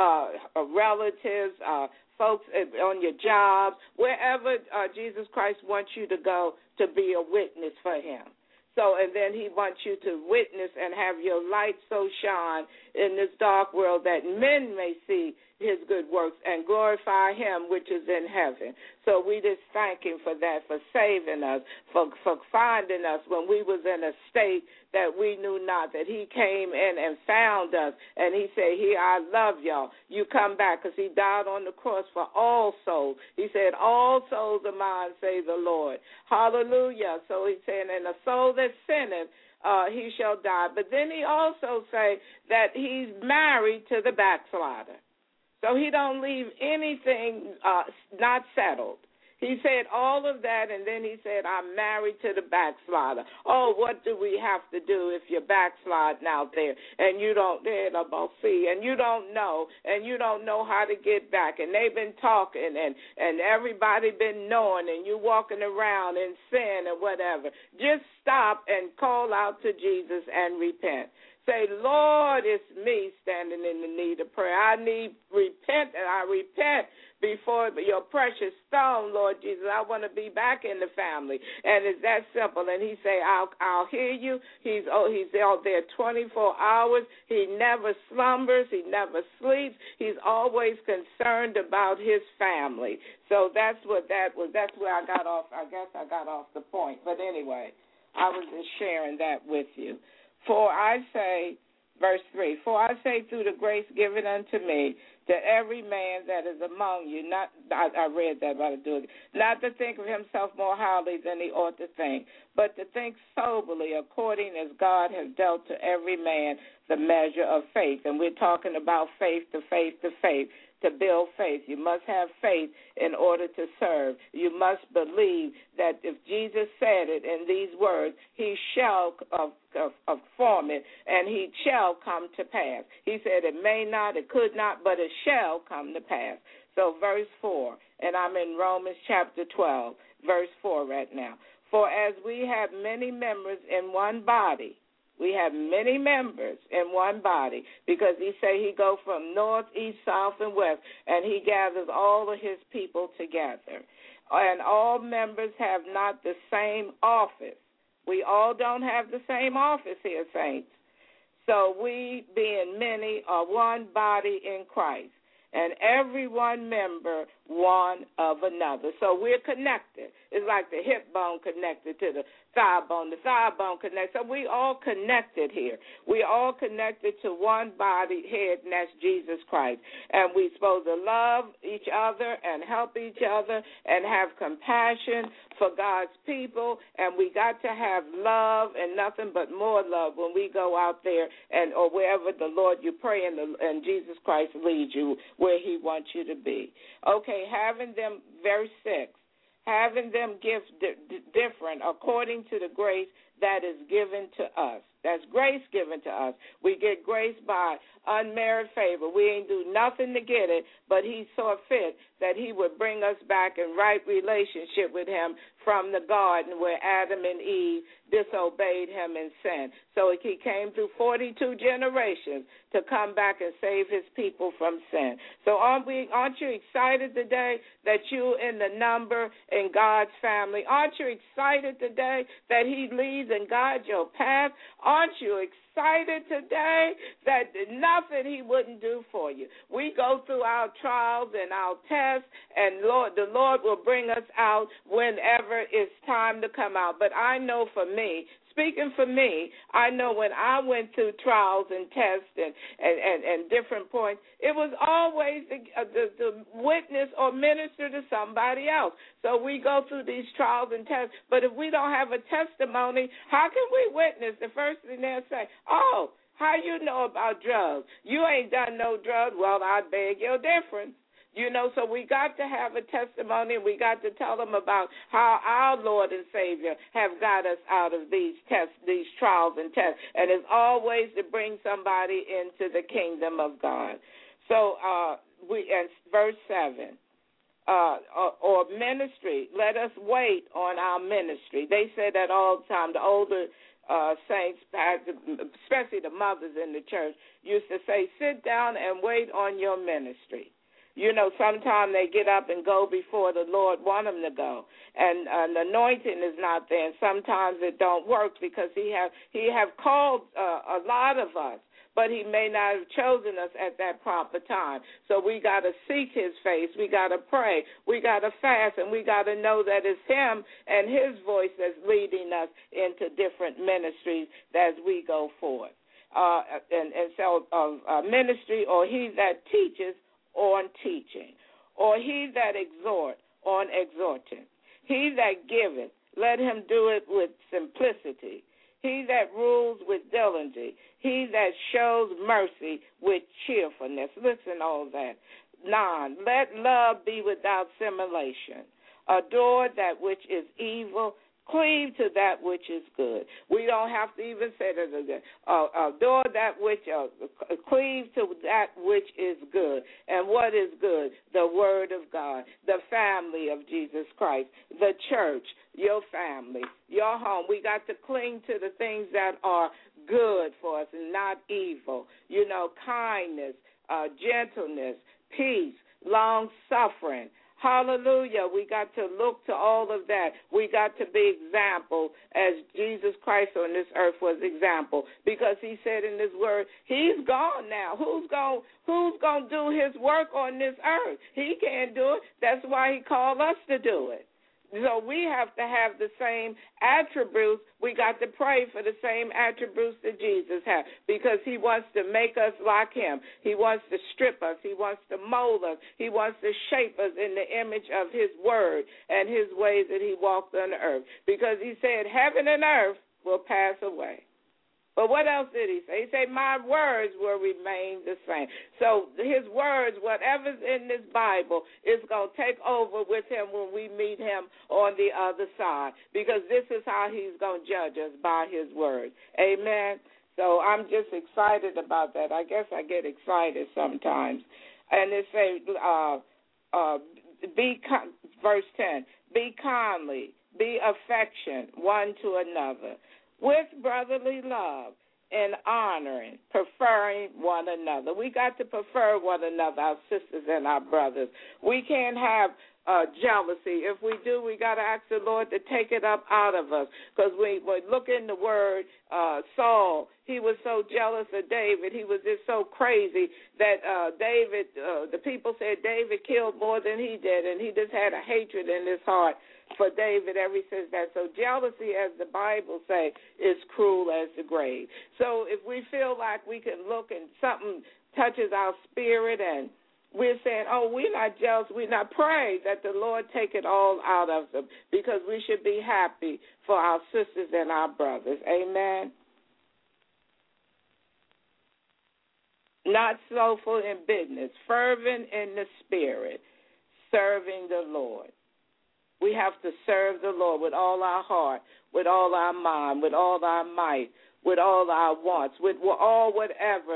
relatives, folks on your jobs, wherever Jesus Christ wants you to go to be a witness for Him. So, and then He wants you to witness and have your light so shine in this dark world that men may see His good works and glorify Him which is in heaven. So we just thank Him for that, for saving us, for finding us when we was in a state that we knew not, that He came in and found us, and He said, here, I love y'all. You come back, because He died on the cross for all souls. He said, all souls of mine, say the Lord. Hallelujah. So He said, and a soul that sinneth, he shall die. But then He also say that He's married to the backslider. So He don't leave anything not settled. He said all of that, and then He said, I'm married to the backslider. Oh, what do we have to do if you're backsliding out there and you don't and you don't know how to get back, and they've been talking and everybody been knowing, and you walking around in sin and whatever. Just stop and call out to Jesus and repent. Say, Lord, it's me standing in the need of prayer. I repent before your precious throne, Lord Jesus. I want to be back in the family. And it's that simple. And He say, I'll hear you. He's out there 24 hours. He never slumbers. He never sleeps. He's always concerned about His family. So that's what that was. That's where I got off. I guess I got off the point. But anyway, I was just sharing that with you. For I say, verse 3, for I say through the grace given unto me, that every man that is among you, I read that, but I do it, not to think of himself more highly than he ought to think, but to think soberly according as God has dealt to every man the measure of faith. And we're talking about faith to faith to faith. To build faith, you must have faith in order to serve. You must believe that if Jesus said it in these words, He shall perform it, and He shall come to pass. He said it may not, it could not, but it shall come to pass. So verse 4, and I'm in Romans chapter 12, verse 4 right now. For as we have many members in one body, we have many members in one body, because He say He go from north, east, south, and west, and He gathers all of His people together. And all members have not the same office. We all don't have the same office here, saints. So we, being many, are one body in Christ, and every one member one of another. So we're connected. It's like the hip bone connected to the thigh bone. The thigh bone connected. So we all connected here. We all connected to one body head, and that's Jesus Christ. And we're supposed to love each other and help each other and have compassion for God's people. And we got to have love and nothing but more love when we go out there and or wherever the Lord you pray and Jesus Christ leads you where he wants you to be. Okay, having them, verse 6, having them gifts different according to the grace that is given to us. That's grace given to us. We get grace by unmerited favor. We ain't do nothing to get it, but he saw fit that he would bring us back in right relationship with him from the garden where Adam and Eve disobeyed him and sinned. So he came through 42 generations to come back and save his people from sin. So aren't you excited today that you in the number in God's family? Aren't you excited today that he leads and guides your path? Aren't you excited today that nothing he wouldn't do for you? We go through our trials and our tests, and the Lord will bring us out whenever it's time to come out. But I know for me, speaking for me, I know when I went through trials and tests and different points, it was always to witness or minister to somebody else. So we go through these trials and tests, but if we don't have a testimony, how can we witness? The first thing they'll say, oh, how you know about drugs? You ain't done no drugs. Well, I beg your difference. You know, so we got to have a testimony, and we got to tell them about how our Lord and Savior have got us out of these tests, these trials and tests. And it's always to bring somebody into the kingdom of God. So and verse 7, or ministry, let us wait on our ministry. They say that all the time. The older saints, especially the mothers in the church, used to say, sit down and wait on your ministry. You know, sometimes they get up and go before the Lord want them to go, and the anointing is not there. And sometimes it don't work because he have called a lot of us, but he may not have chosen us at that proper time. So we got to seek his face. We got to pray. We got to fast, and we got to know that it's him and his voice that's leading us into different ministries as we go forward. So ministry, or he that teaches, on teaching, or he that exhort, on exhorting. He that giveth, let him do it with simplicity. He that rules with diligence. He that shows mercy with cheerfulness. Listen, all that. 9, let love be without simulation. Adore that which is evil. Cleave to that which is good. We don't have to even say that again. Adore that which, cleave to that which is good. And what is good? The Word of God, the family of Jesus Christ, the church, your family, your home. We got to cling to the things that are good for us and not evil. You know, kindness, gentleness, peace, long-suffering. Hallelujah. We got to look to all of that. We got to be example as Jesus Christ on this earth was example, because he said in his word, he's gone now. Who's going to do his work on this earth? He can't do it. That's why he called us to do it. So we have to have the same attributes. We got to pray for the same attributes that Jesus had, because he wants to make us like him. He wants to strip us. He wants to mold us. He wants to shape us in the image of his word and his ways that he walked on the earth, because he said heaven and earth will pass away. But what else did he say? He said, my words will remain the same. So his words, whatever's in this Bible, is going to take over with him when we meet him on the other side, because this is how he's going to judge us, by his word. Amen. So I'm just excited about that. I guess I get excited sometimes. And it says, verse 10, be kindly, be affectionate one to another, with brotherly love and honoring, preferring one another. We got to prefer one another, our sisters and our brothers. We can't have jealousy. If we do, we got to ask the Lord to take it up out of us. Because we look in the word, Saul, he was so jealous of David. He was just so crazy that David, the people said David killed more than he did, and he just had a hatred in his heart for David ever since that. So jealousy, as the Bible say, is cruel as the grave. So if we feel like we can look and something touches our spirit and we're saying, oh, we're not jealous, we're not, pray that the Lord take it all out of them, because we should be happy for our sisters and our brothers. Amen. Not slothful in business, fervent in the spirit, serving the Lord. We have to serve the Lord with all our heart, with all our mind, with all our might, with all our wants, with all whatever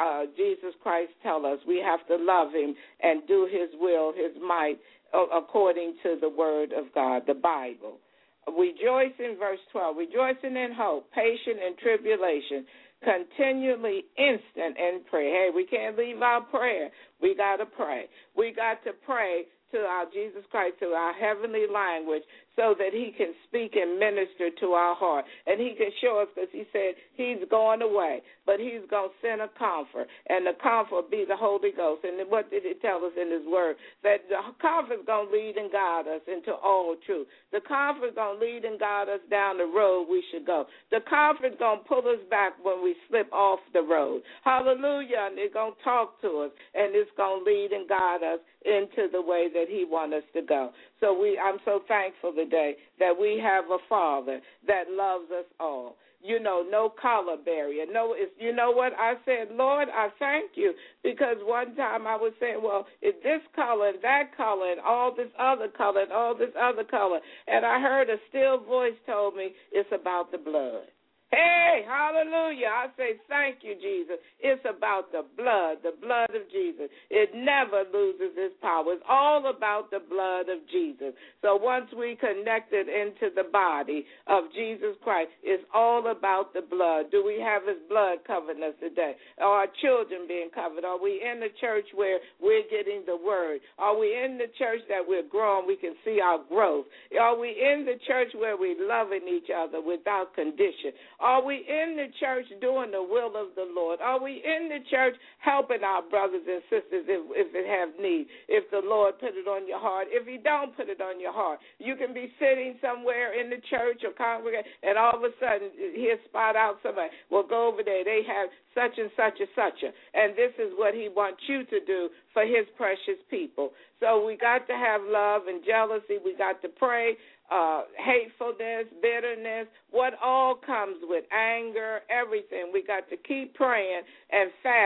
Jesus Christ tell us. We have to love him and do his will, his might, according to the word of God, the Bible. Rejoice in verse 12, rejoicing in hope, patient in tribulation, continually instant in prayer. Hey, we can't leave our prayer. We got to pray. We got to pray to our Jesus Christ, to our heavenly language, so that he can speak and minister to our heart. And he can show us, because he said he's going away, but he's going to send a comfort, and the comfort be the Holy Ghost. And what did he tell us in his word? That the comfort is going to lead and guide us into all truth. The comfort is going to lead and guide us down the road we should go. The comfort is going to pull us back when we slip off the road. Hallelujah. And it's going to talk to us, and it's going to lead and guide us into the way that he wants us to go. So I'm so thankful today that we have a Father that loves us all. You know, no color barrier. No, you know what? I said, Lord, I thank you, because one time I was saying, well, it's this color and that color and all this other color and all this other color. And I heard a still voice told me it's about the blood. Hey, hallelujah. I say thank you, Jesus. It's about the blood of Jesus. It never loses its power. It's all about the blood of Jesus. So once we connected into the body of Jesus Christ, it's all about the blood. Do we have his blood covering us today? Are our children being covered? Are we in the church where we're getting the word? Are we in the church that we're growing? We can see our growth. Are we in the church where we're loving each other without condition? Are we in the church doing the will of the Lord? Are we in the church helping our brothers and sisters if they have need, if the Lord put it on your heart? If he don't put it on your heart, you can be sitting somewhere in the church or congregation, and all of a sudden he'll spot out somebody. Well, go over there. They have such and such and such. And this is what he wants you to do for his precious people. So we got to have love and jealousy. We got to pray. Hatefulness, bitterness, what all comes with anger, everything. We got to keep praying and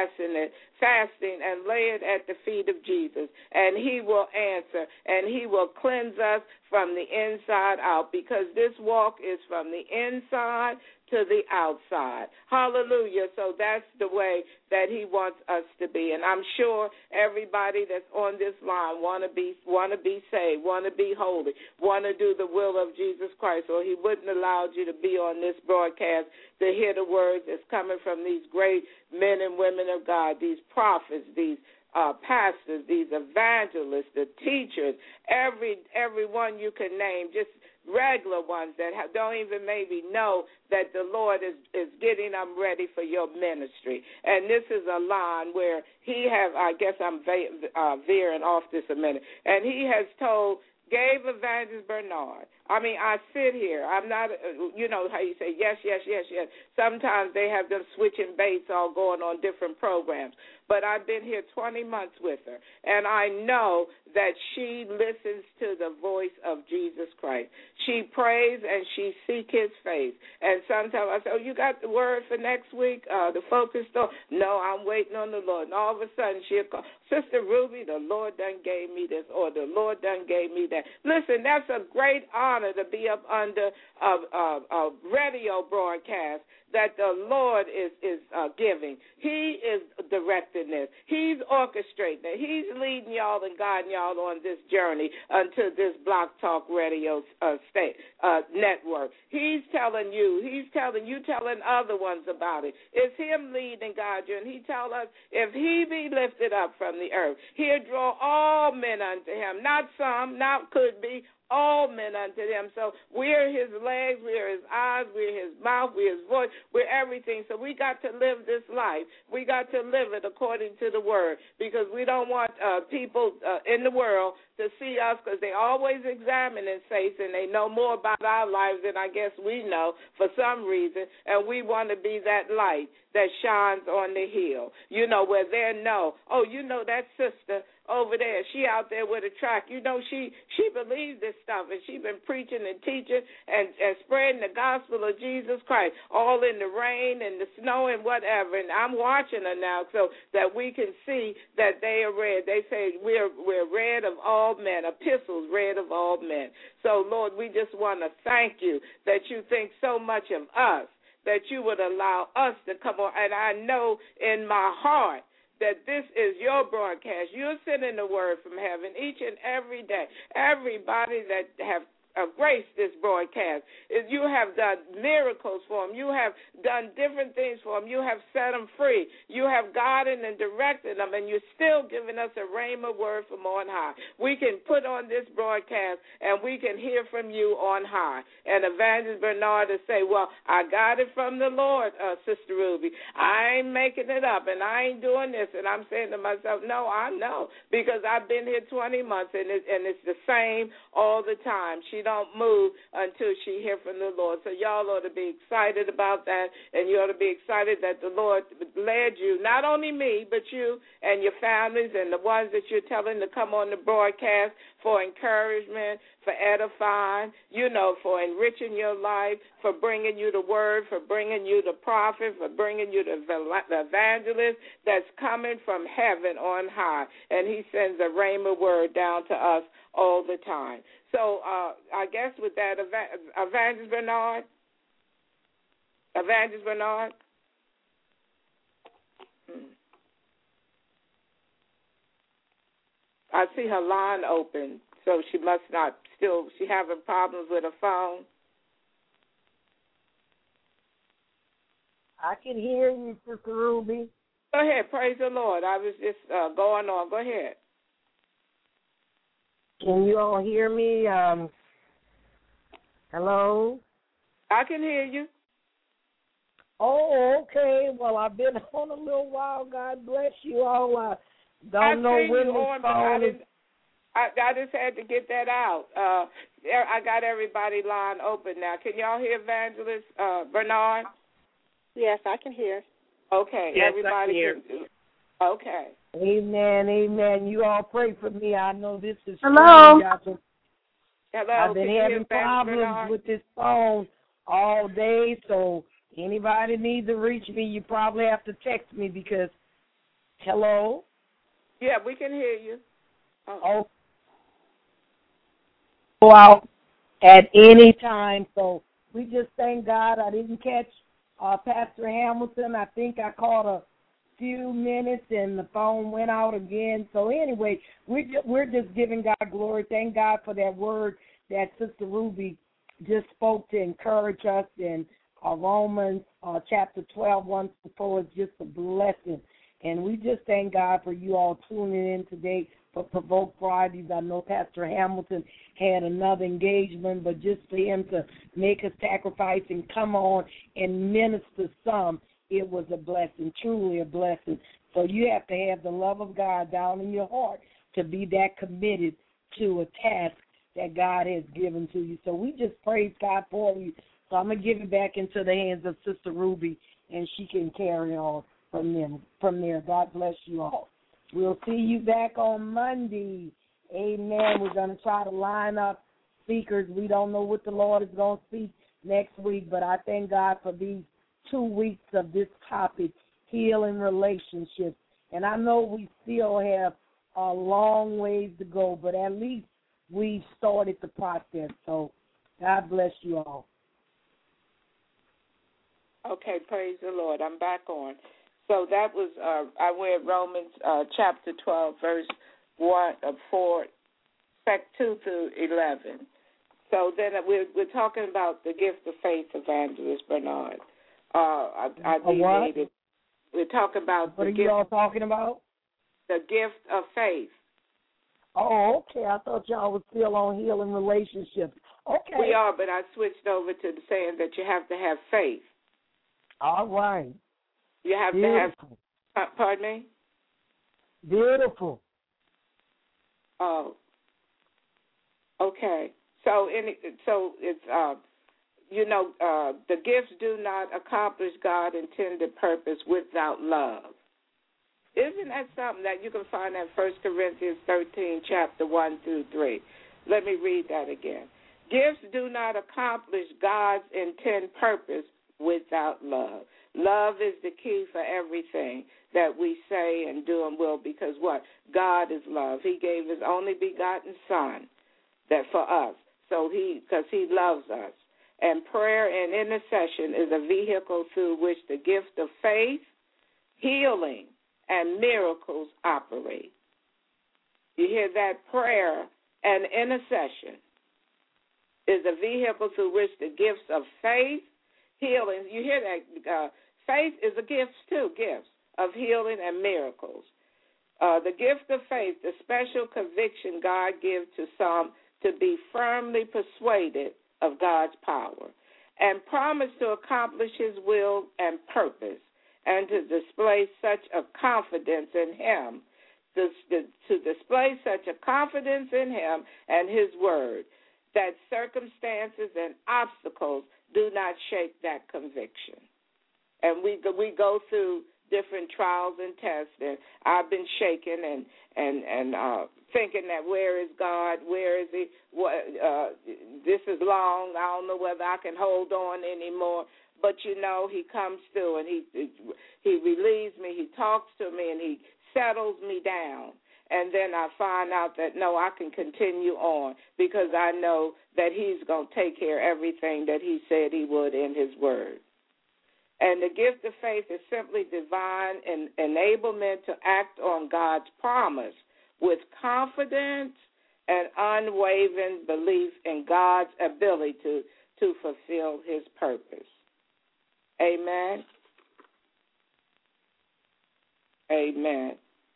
fasting and lay it at the feet of Jesus, and he will answer, and he will cleanse us from the inside out, because this walk is from the inside to the outside. Hallelujah. So that's the way that he wants us to be. And I'm sure everybody that's on this line want to be saved, want to be holy, want to do the will of Jesus Christ, or he wouldn't allow you to be on this broadcast to hear the words that's coming from these great men and women of God, these prophets, these pastors, these evangelists, the teachers, every one you can name, just regular ones that don't even maybe know that the Lord is getting them ready for your ministry. And this is a line where he has, I guess I'm veering off this a minute, and he has gave Evangelist Bernard. I mean, I sit here. I'm not, you know how you say yes, yes, yes, yes. Sometimes they have them switching baits all going on different programs. But I've been here 20 months with her, and I know that she listens to the voice of Jesus Christ. She prays and she seeks his face. And sometimes I say, oh, you got the word for next week, the focus store? No, I'm waiting on the Lord. And all of a sudden she'll call, Sister Ruby, the Lord done gave me this, or the Lord done gave me that. Listen, that's a great honor honor to be up under a radio broadcast that the Lord is giving. He is directing this. He's orchestrating it. He's leading y'all and guiding y'all on this journey unto this Blog Talk Radio network. He's telling you. He's telling you, telling other ones about it. It's Him leading and guiding you. And He tell us, if He be lifted up from the earth, He'll draw all men unto Him. Not some, not could be, all men unto Him. So we're His legs, we're His eyes, we're His mouth, we're His voice, we're everything. So we got to live this life. We got to live it according to the Word, because we don't want people in the world to see us, because they always examining faith and they know more about our lives than I guess we know for some reason, and we want to be that light that shines on the hill, where they know, oh, that sister over there, she out there with a track. She believes this stuff, and she been preaching and teaching and spreading the gospel of Jesus Christ, all in the rain and the snow and whatever. And I'm watching her now so that we can see that they are read. They say we're read of all men, epistles read of all men. So, Lord, we just want to thank you that you think so much of us, that you would allow us to come on. And I know in my heart that this is your broadcast. You're sending the word from heaven each and every day. Everybody that have graced this broadcast, you have done miracles for them. You have done different things for them. You have set them free. You have guided and directed them, and you're still giving us a rhema word from on high. We can put on this broadcast, and we can hear from you on high. And Evangelist Bernard will say, well, I got it from the Lord, Sister Ruby. I ain't making it up, and I ain't doing this. And I'm saying to myself, no, I know, because I've been here 20 months, and it's the same all the time. She don't move until she hear from the Lord. So y'all ought to be excited about that, and you ought to be excited that the Lord led you, not only me, but you and your families and the ones that you're telling to come on the broadcast for encouragement, for edifying, for enriching your life, for bringing you the word, for bringing you the prophet, for bringing you the evangelist that's coming from heaven on high. And He sends a rhema word down to us all the time. So I guess with that, Evangelist Bernard. I see her line open, so she must not she having problems with her phone. I can hear you, Sister Ruby. Go ahead, praise the Lord. I was just going on. Go ahead. Can you all hear me? Hello? I can hear you. Oh, okay. Well, I've been on a little while. God bless you all. I don't know when this phone is. I just had to get that out. I got everybody line open now. Can y'all hear Evangelist Bernard? Yes, I can hear. Okay, yes, everybody can. Okay. Amen, amen. You all pray for me. I know this is Hello. strange. Hello. I've been having problems with this phone all day, so anybody needs to reach me, you probably have to text me because, hello? Yeah, we can hear you. Oh. Go out at any time, so we just thank God. I didn't catch Pastor Hamilton. I think I caught a few minutes and the phone went out again. So anyway, we're just giving God glory. Thank God for that word that Sister Ruby just spoke to encourage us in Romans chapter 12, 1 to 4 is just a blessing. And we just thank God for you all tuning in today for Provoke Fridays. I know Pastor Hamilton had another engagement, but just for him to make a sacrifice and come on and minister some, it was a blessing, truly a blessing. So you have to have the love of God down in your heart to be that committed to a task that God has given to you. So we just praise God for you. So I'm going to give it back into the hands of Sister Ruby, and she can carry on from there. God bless you all. We'll see you back on Monday. Amen. We're going to try to line up speakers. We don't know what the Lord is going to speak next week, but I thank God for these 2 weeks of this topic, healing relationships. And I know we still have a long ways to go, but at least we've started the process. So God bless you all. Okay, praise the Lord. I'm back on. So that was, I read Romans chapter 12, verse 2 through 11. So then we're talking about the gift of faith, Evangelist Bernard. I deviated. We're talking about what are you all talking about? The gift of faith. Oh, okay. I thought y'all was still on healing relationships. Okay. We are, but I switched over to saying that you have to have faith. All right. You have Beautiful. to have. Pardon me? Beautiful. Oh. Okay. So it's the gifts do not accomplish God's intended purpose without love. Isn't that something that you can find in 1 Corinthians 13, chapter 1 through 3? Let me read that again. Gifts do not accomplish God's intended purpose without love. Love is the key for everything that we say and do and will, because what? God is love. He gave his only begotten Son that for us, because he loves us. And prayer and intercession is a vehicle through which the gift of faith, healing, and miracles operate. You hear that? Prayer and intercession is a vehicle through which the gifts of faith, healing, you hear that? Faith is a gift too, gifts of healing and miracles. The gift of faith, the special conviction God gives to some to be firmly persuaded of God's power and promise to accomplish his will and purpose, and to display such a confidence in him, to display such a confidence in him and his word that circumstances and obstacles do not shake that conviction. And we go through different trials and tests, and I've been shaken and thinking that where is God? Where is he? This is long. I don't know whether I can hold on anymore. But, he comes through, and he relieves me, he talks to me, and he settles me down. And then I find out that, no, I can continue on because I know that he's going to take care of everything that he said he would in his word. And the gift of faith is simply divine enablement to act on God's promise with confidence and unwavering belief in God's ability to fulfill his purpose. Amen. Amen.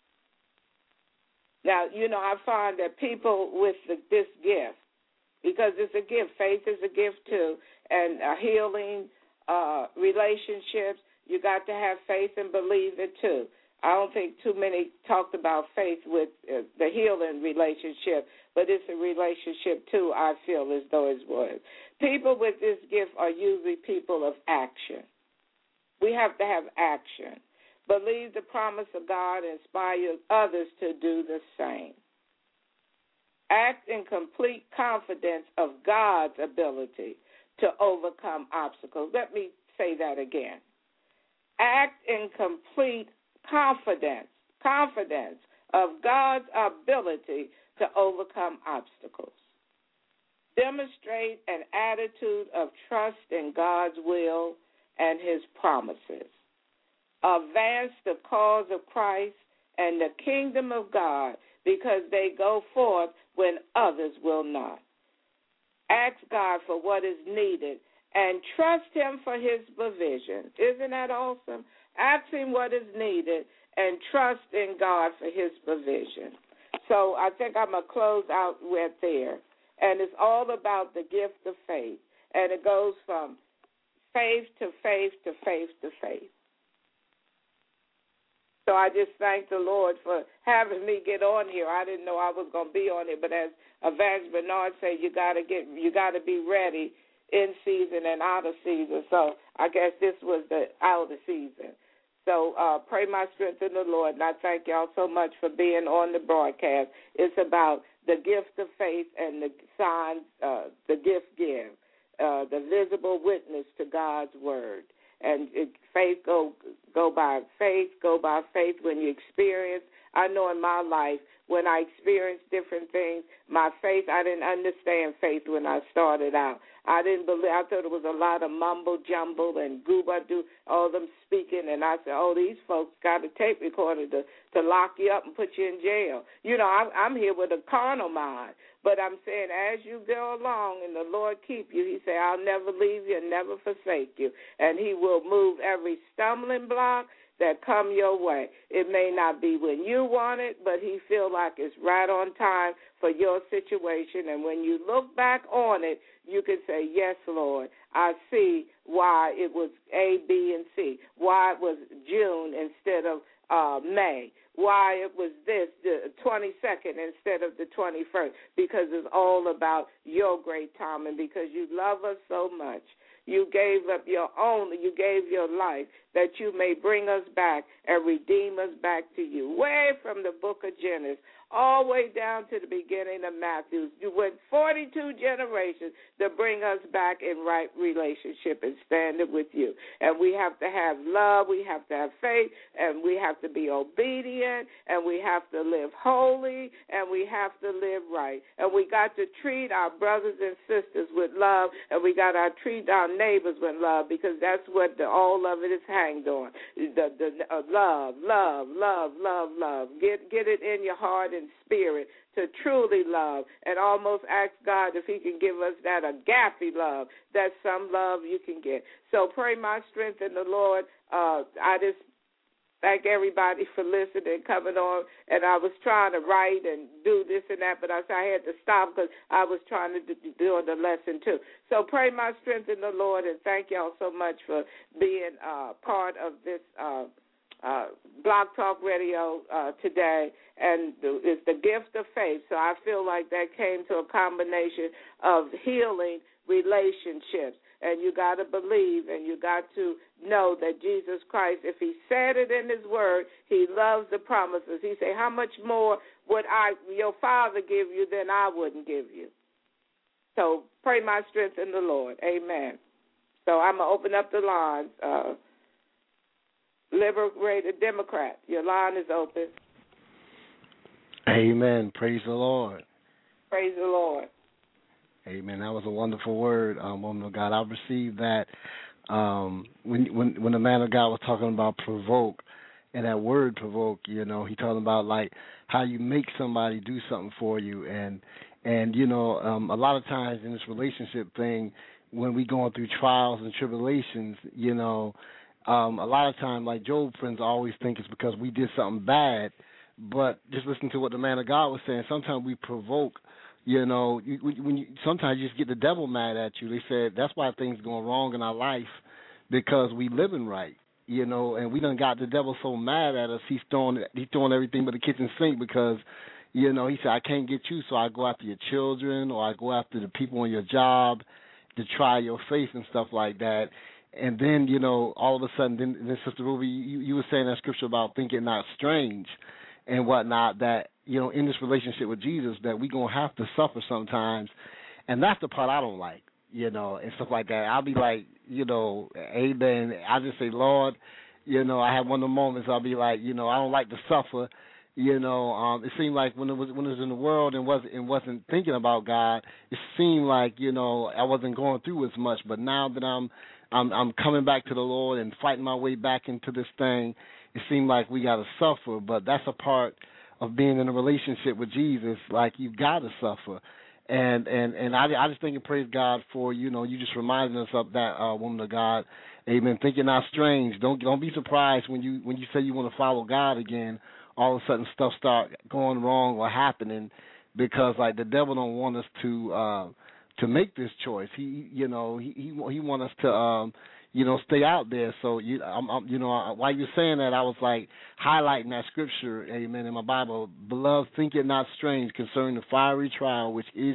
Now, I find that people with this gift, because it's a gift, faith is a gift too, and healing relationships, you got to have faith and believe it too. I don't think too many talked about faith with the healing relationship, but it's a relationship too, I feel as though it was. People with this gift are usually people of action. We have to have action. Believe the promise of God and inspire others to do the same. Act in complete confidence of God's ability to overcome obstacles. Let me say that again. Act in complete confidence of God's ability to overcome obstacles. Demonstrate an attitude of trust in God's will and his promises. Advance the cause of Christ and the kingdom of God because they go forth when others will not. Ask God for what is needed and trust him for his provision. Isn't that awesome? Ask him what is needed and trust in God for his provision. So I think I'm going to close out with there. And it's all about the gift of faith. And it goes from faith to faith to faith to faith. So I just thank the Lord for having me get on here. I didn't know I was going to be on here, but as Evangelist Bernard said, you got to be ready in season and out of season. So I guess this was the out of season. So pray my strength in the Lord, and I thank y'all so much for being on the broadcast. It's about the gift of faith and the signs the gift give, the visible witness to God's word. And faith go by faith when you experience. I know in my life when I experienced different things, my faith, I didn't understand faith when I started out. I didn't believe. I thought it was a lot of mumble jumble and goobadoo, all them speaking. And I said, oh, these folks got a tape recorder to lock you up and put you in jail. You know, I'm here with a carnal mind. But I'm saying as you go along and the Lord keep you, he said, I'll never leave you and never forsake you. And he will move every stumbling block that come your way. It may not be when you want it, but he feel like it's right on time for your situation. And when you look back on it, you can say, yes, Lord, I see why it was A, B, and C, why it was June instead of May, why it was the 22nd instead of the 21st, because it's all about your great time and because you love us so much. You gave up you gave your life that you may bring us back and redeem us back to you. Way from the book of Genesis all the way down to the beginning of Matthew. You went 42 generations to bring us back in right relationship and standing with you. And we have to have love, we have to have faith, and we have to be obedient, and we have to live holy, and we have to live right. And we got to treat our brothers and sisters with love, and we got to treat our neighbors with love, because that's what all of it is hanged on. Love. Get it in your heart and spirit to truly love, and almost ask God if he can give us that agape love. That's some love you can get. So pray my strength in the Lord. I just thank everybody for listening, coming on, and I was trying to write and do this and that, but I had to stop because I was trying to do the lesson too. So pray my strength in the Lord, and thank y'all so much for being part of this Blog Talk Radio today, and it's the gift of faith. So I feel like that came to a combination of healing relationships, and you got to believe, and you got to know that Jesus Christ, if he said it in his word, he loves the promises. He said, how much more would your Father give you than I wouldn't give you? So pray my strength in the Lord. Amen. So I'm going to open up the lines. Liberated Democrat, your line is open. Amen. Praise the Lord. Praise the Lord. Amen. That was a wonderful word, woman of God. I received that when the man of God was talking about provoke, and that word provoke, you know, he talking about like how you make somebody do something for you, and you know, a lot of times in this relationship thing, when we going through trials and tribulations, you know, a lot of time, like Job friends always think it's because we did something bad, but just listen to what the man of God was saying. Sometimes we provoke. You know, sometimes you just get the devil mad at you. They said that's why things going wrong in our life, because we living right. You know, and we done got the devil so mad at us. He's throwing everything but the kitchen sink, because, you know, he said I can't get you, so I go after your children, or I go after the people on your job to try your faith and stuff like that. And then, you know, all of a sudden, then Sister Ruby, you were saying that scripture about thinking not strange and whatnot, that, you know, in this relationship with Jesus, that we're going to have to suffer sometimes. And that's the part I don't like, you know, and stuff like that. I'll be like, you know, amen. I just say, Lord, you know, I have one of the moments I'll be like, you know, I don't like to suffer. You know, it seemed like when it was in the world and wasn't thinking about God, it seemed like, you know, I wasn't going through as much. But now that I'm coming back to the Lord and fighting my way back into this thing, it seemed like we got to suffer. But that's a part of being in a relationship with Jesus. Like, you've got to suffer. And I just think and praise God for, you know, you just reminding us of that, woman of God. Amen. Thinking not strange. Don't be surprised when you say you want to follow God again. All of a sudden stuff start going wrong or happening, because like the devil don't want us to make this choice. He want us to stay out there. So while you're saying that, I was like highlighting that scripture, amen, in my Bible. Beloved, think it not strange concerning the fiery trial which is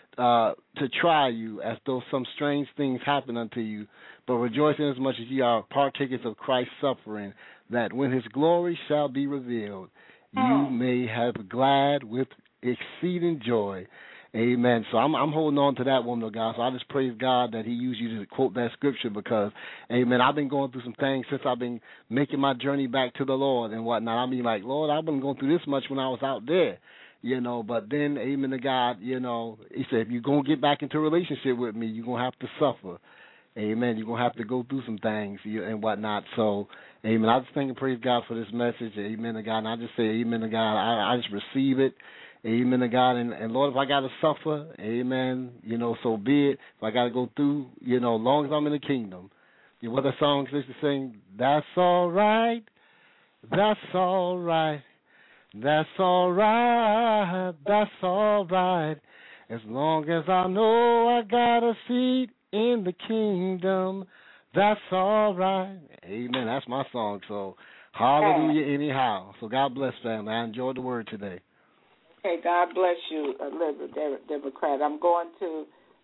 to try you, as though some strange things happen unto you. But rejoice in as much as ye are partakers of Christ's suffering, that when his glory shall be revealed, you may have glad with exceeding joy. Amen. So I'm holding on to that, woman of God. So I just praise God that he used you to quote that scripture, because, amen, I've been going through some things since I've been making my journey back to the Lord and whatnot. I mean, like, Lord, I've been going through this much when I was out there. But then, amen to God, he said, if you're going to get back into a relationship with me, you're going to have to suffer. Amen. You're going to have to go through some things and whatnot. So, amen. I just thank and praise God for this message. Amen to God. And I just say, amen to God. I just receive it. Amen to God. And Lord, if I got to suffer, amen, so be it. If I got to go through, as long as I'm in the kingdom. What the song used to sing, that's all right. That's all right. That's all right. That's all right. As long as I know I got a seat in the kingdom, that's all right. Amen. That's my song. So, hallelujah anyhow. So, God bless, family. I enjoyed the word today. Okay, God bless you, Elizabeth Democrat. I'm going to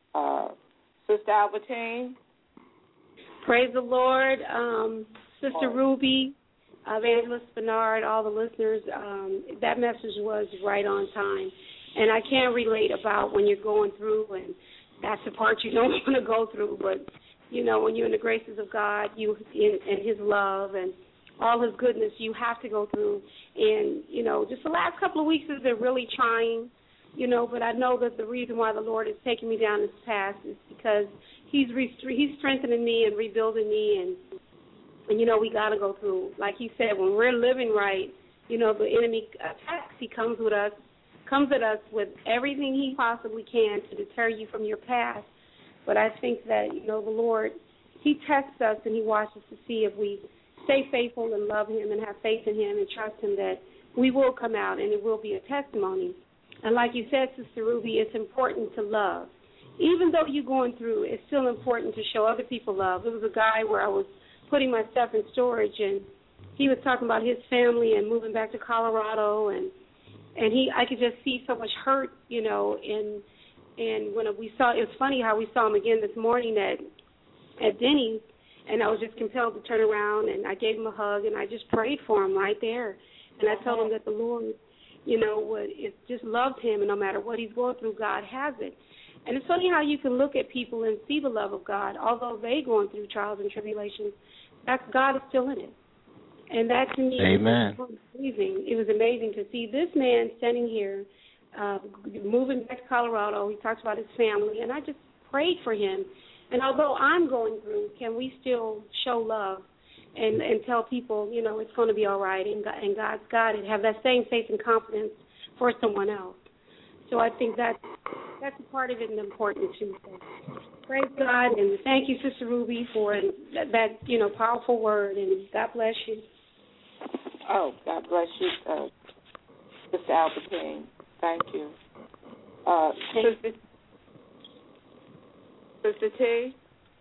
Sister Albertine. Praise the Lord. Sister Ruby, Evangelist Bernard, all the listeners, that message was right on time. And I can relate about when you're going through, and that's the part you don't want to go through. But, when you're in the graces of God, and His love and all His goodness, you have to go through. And, just the last couple of weeks has been really trying, but I know that the reason why the Lord is taking me down this path is because He's strengthening me and rebuilding me, and we got to go through. Like He said, when we're living right, the enemy attacks. He comes at us with everything he possibly can to deter you from your path. But I think that, the Lord, He tests us and He watches to see if we stay faithful and love Him and have faith in Him and trust Him that we will come out and it will be a testimony. And like you said, Sister Ruby, it's important to love. Even though you're going through, it's still important to show other people love. There was a guy where I was putting my stuff in storage, and he was talking about his family and moving back to Colorado, and I could just see so much hurt, and when it's funny how we saw him again this morning at Denny's, and I was just compelled to turn around, and I gave him a hug, and I just prayed for him right there, and I told him that the Lord, just loved him, and no matter what he's going through, God has it. And it's funny how you can look at people and see the love of God, although they're going through trials and tribulations, God is still in it. And that to me Amen. Was amazing. It was amazing to see this man standing here, moving back to Colorado. He talks about his family, and I just prayed for him. And although I'm going through, can we still show love and tell people, it's going to be all right, and God's got it. Have that same faith and confidence for someone else. So I think that's a part of it and important too. So praise God, and thank you, Sister Ruby, for that powerful word, and God bless you. Oh, God bless you, Sister Albertine. Thank you. Sister T.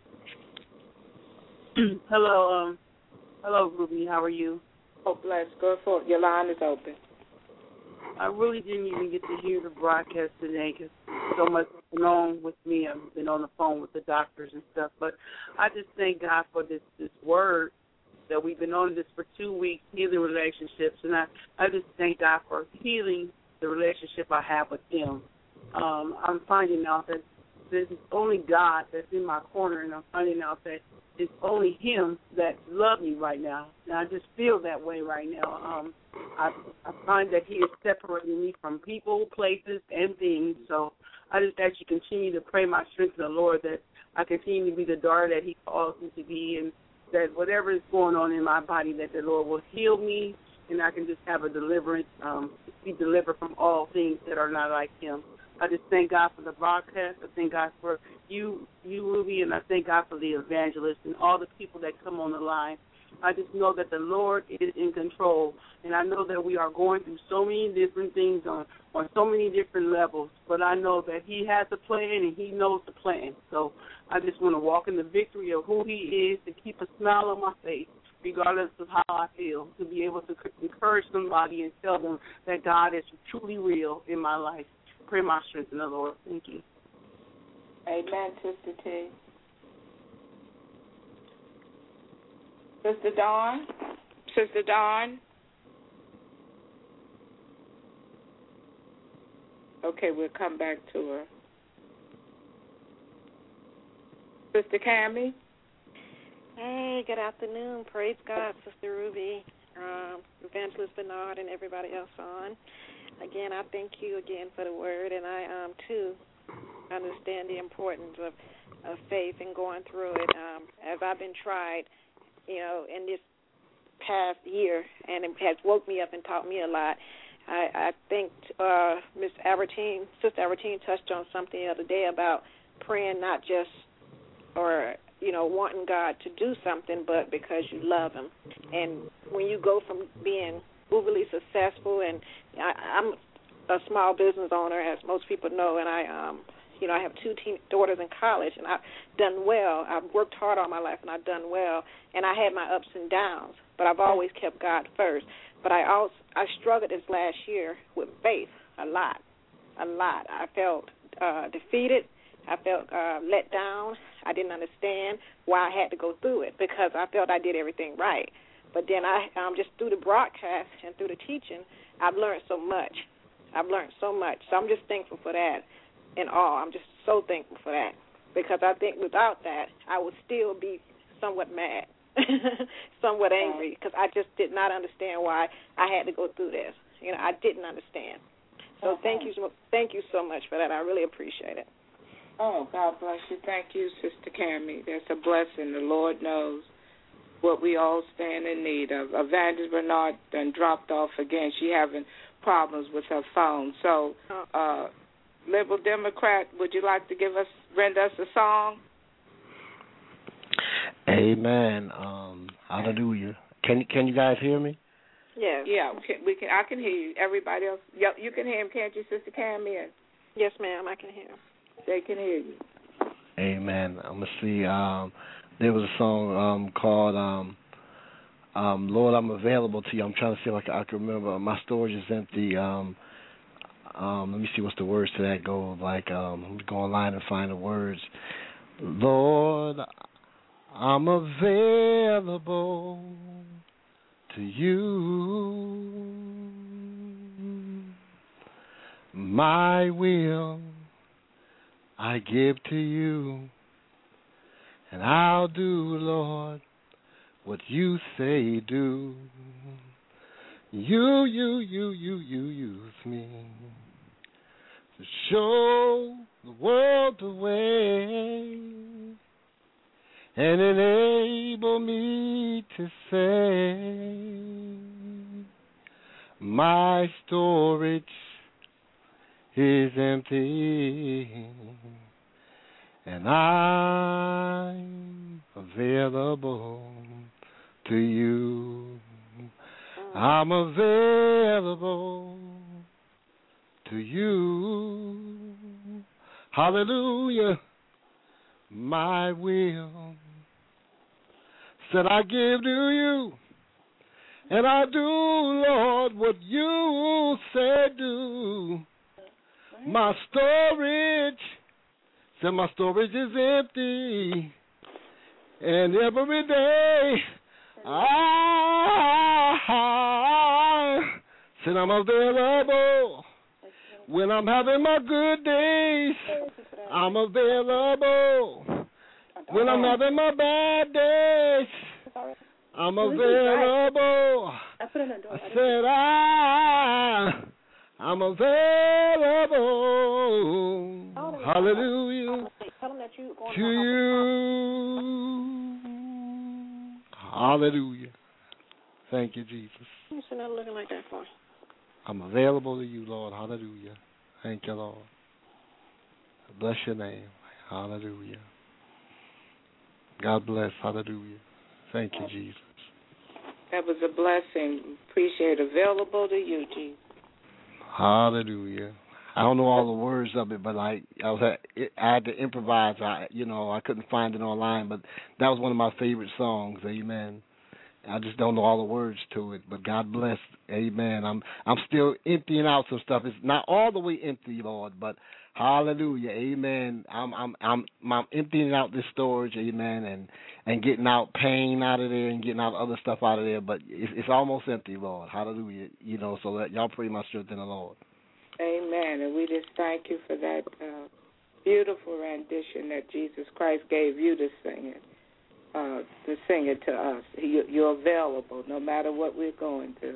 Hello, Ruby. How are you? Oh, bless. Go for it. Your line is open. I really didn't even get to hear the broadcast today because so much going on with me. I've been on the phone with the doctors and stuff. But I just thank God for this word that we've been on this for 2 weeks, healing relationships. And I just thank God for healing the relationship I have with Him. I'm finding out that there's only God that's in my corner, and I'm finding out that it's only Him that loves me right now. And I just feel that way right now. I find that He is separating me from people, places, and things. So I just ask you continue to pray my strength in the Lord, that I continue to be the daughter that He calls me to be, and that whatever is going on in my body, that the Lord will heal me, and I can just have a deliverance, be delivered from all things that are not like Him. I just thank God for the broadcast. I thank God for you, Ruby, and I thank God for the evangelists and all the people that come on the line. I just know that the Lord is in control, and I know that we are going through so many different things on so many different levels, but I know that He has a plan and He knows the plan. So I just want to walk in the victory of who He is, to keep a smile on my face, regardless of how I feel, to be able to encourage somebody and tell them that God is truly real in my life. Pray my strength in the Lord. Thank you. Amen, Sister T. Sister Dawn? Sister Dawn? Okay, we'll come back to her. Sister Cammie? Hey, good afternoon. Praise God, Sister Ruby, Evangelist Bernard, and everybody else on. Again, I thank you again for the word, and I too understand the importance of faith and going through it. As I've been tried, in this past year, and it has woke me up and taught me a lot. I think Sister Albertine touched on something the other day about praying not just wanting God to do something, but because you love Him. And when you go from being overly successful, and I'm a small business owner, as most people know, and I have two daughters in college, and I've done well. I've worked hard all my life, and I've done well. And I had my ups and downs, but I've always kept God first. But I struggled this last year with faith a lot. I felt defeated. I felt let down. I didn't understand why I had to go through it because I felt I did everything right. But then just through the broadcast and through the teaching, I've learned so much. So I'm just thankful for that and all. I'm just so thankful for that because I think without that, I would still be somewhat mad, somewhat angry because I just did not understand why I had to go through this. I didn't understand. So thank you so much for that. I really appreciate it. Oh, God bless you. Thank you, Sister Cammie. That's a blessing. The Lord knows what we all stand in need of. Evangelist Bernard done dropped off again. She having problems with her phone. So, Liberal Democrat, would you like to render us a song? Amen. Hallelujah. Can you guys hear me? Yes. Yeah, we can. I can hear you. Everybody else, you can hear him, can't you, Sister Cammie? Yes, ma'am. I can hear him. They can hear you. Amen. I'm gonna see. There was a song called "Lord, I'm Available to You." I'm trying to see if I can remember. My storage is empty. Let me see what's the words to that go. Like, I'm gonna go online and find the words. Lord, I'm available to you. My will I give to you, and I'll do, Lord, what you say do. You use me to show the world the way and enable me to say my storage is empty and I'm available to you. I'm available to you. Hallelujah. My will said I give to you, and I do, Lord, what you said do. My storage said my storage is empty, and every day I said I'm available. When I'm having my good days, I'm available. When I'm having my bad days, I'm available. I said I'm available. Hallelujah to you. Hallelujah. Thank you, Jesus. Looking like that for. I'm available to you, Lord. Hallelujah. Thank you, Lord. Bless your name. Hallelujah. God bless. Hallelujah. Thank you, Jesus. That was a blessing. Appreciate it. Available to you, Jesus. Hallelujah. I don't know all the words of it, but I had to improvise. I couldn't find it online, but that was one of my favorite songs. Amen. I just don't know all the words to it, but God bless. Amen. I'm still emptying out some stuff. It's not all the way empty, Lord, but hallelujah. Amen. I'm emptying out this storage, amen, and getting out pain out of there and getting out other stuff out of there, but it's almost empty, Lord. Hallelujah. So that y'all pray my strength in the Lord. Amen. And we just thank you for that beautiful rendition that Jesus Christ gave you to sing it. To sing it to us. You're available no matter what we're going through.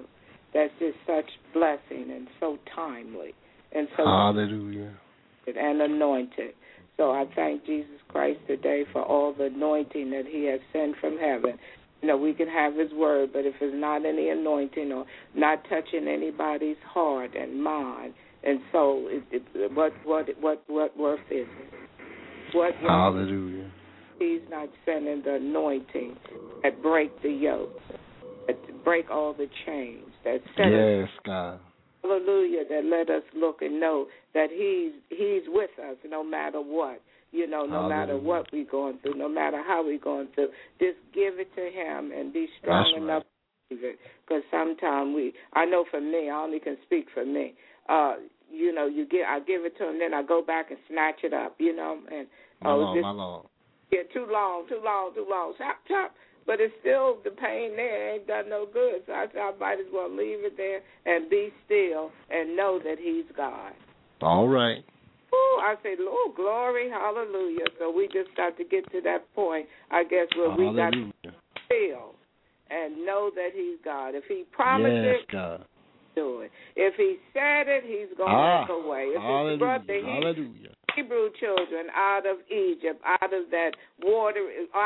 that's just such blessing and so timely and so hallelujah and anointed. So I thank Jesus Christ today for all the anointing that he has sent from heaven. You know, we can have his word, but if there's not any anointing or not touching anybody's heart and mind and soul, what worth is it? What hallelujah. He's not sending the anointing that break the yoke, that break all the chains, that set yes, God. Hallelujah, that let us look and know that he's with us no matter what. You know, no matter what we're going through, no matter how we're going through, just give it to him and be strong enough to receive it. Because sometimes I know for me, I only can speak for me. You know, I give it to him, then I go back and snatch it up. You know, and my Lord. Yeah, too long. Chop. But it's still, the pain there ain't done no good. So I said I might as well leave it there and be still and know that he's God. All right. Ooh, I say, oh, glory, hallelujah. So we just got to get to that point, I guess, where we got to feel and know that he's God. If he promised it, God. Do it. If he said it, he's going to make a way. If hallelujah. Brother, hallelujah. Hebrew children out of Egypt, out of that water,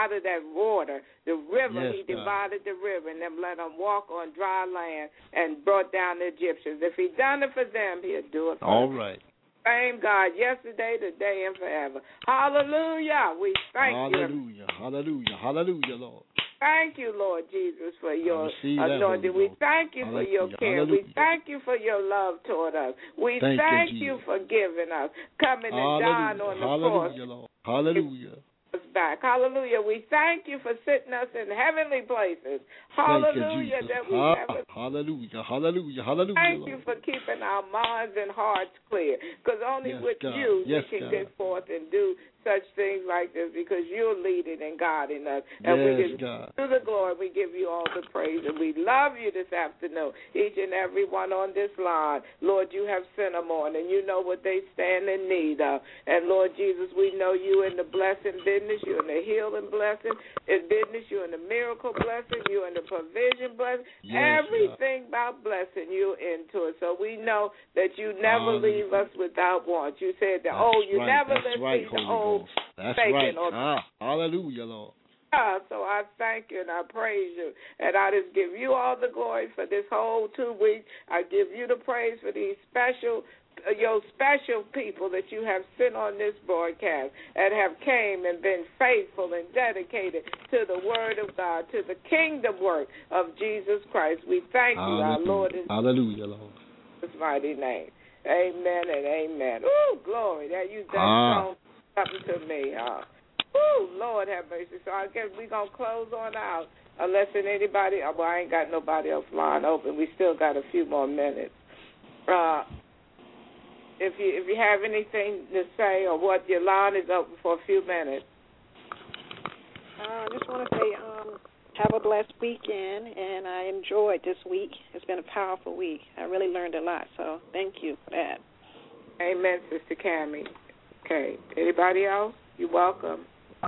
the river, yes, he divided the river and then let them walk on dry land and brought down the Egyptians. If he done it for them, he'll do it for all us. right. Same God, yesterday, today, and forever. Hallelujah. We thank you. Hallelujah, Lord. Thank you, Lord Jesus, for your anointing. We thank you for your care. Hallelujah. We thank you for your love toward us. We thank you for giving us, coming and dying on the cross. Lord. Hallelujah. Back. Hallelujah. We thank you for sitting us in heavenly places. Hallelujah. That we have Hallelujah. Thank you for keeping our minds and hearts clear. Because only with you we can get forth and do such things like this, because you're leading and guiding us. And we give you the glory. We give you all the praise. And we love you this afternoon, each and every one on this line. Lord, you have sent them on, and you know what they stand in need of. And Lord Jesus, we know you in the blessing business, you in the healing blessing business, you in the miracle blessing, you in the provision blessing. Everything about blessing you into it. So we know that you never leave us without want. You said that, you never let me the That's right. Hallelujah, Lord. So I thank you and I praise you. And I just give you all the glory for this whole 2 weeks. I give you the praise for these your special people that you have sent on this broadcast and have came and been faithful and dedicated to the word of God, to the kingdom work of Jesus Christ. We thank you, our Lord. Hallelujah, Lord. In His mighty name. Amen and amen. Ooh, glory. That you done something to me. Ooh, Lord have mercy. So I guess we're going to close on out unless anybody, I ain't got nobody else line open. We still got a few more minutes. If you have anything to say or what, your line is open for a few minutes. I just want to say have a blessed weekend, and I enjoyed this week. It's been a powerful week. I really learned a lot, so thank you for that. Amen, Sister Cammie. Okay. Anybody else? You're welcome.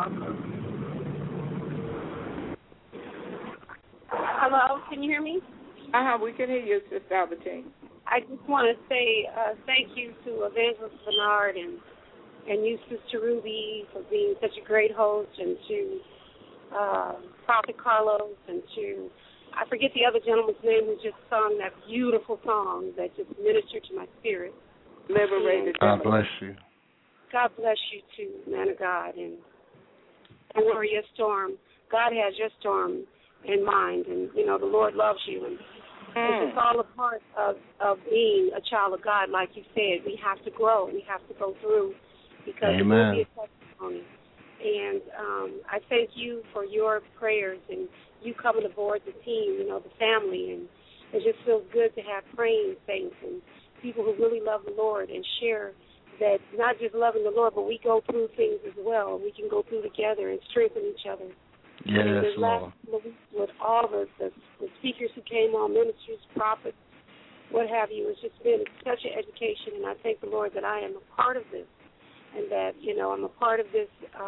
Hello, can you hear me? We can hear you, Sister Albertine. I just want to say thank you to Evangelist Bernard and you, Sister Ruby, for being such a great host, and to Prophet Carlos, and to, I forget the other gentleman's name who just sung that beautiful song that just ministered to my spirit. Liberated. God bless you. God bless you too, man of God, and worry your storm. God has your storm in mind, and the Lord loves you, and it's all a part of being a child of God. Like you said, we have to grow, we have to go through, because it will be a testimony. And I thank you for your prayers and you coming aboard the team, the family, and it just feels good to have praying saints and people who really love the Lord and share that, not just loving the Lord, but we go through things as well. We can go through together and strengthen each other. Yes, Lord. With all the speakers who came on, ministers, prophets, what have you, it's just been such an education, and I thank the Lord that I am a part of this, and that, I'm a part of this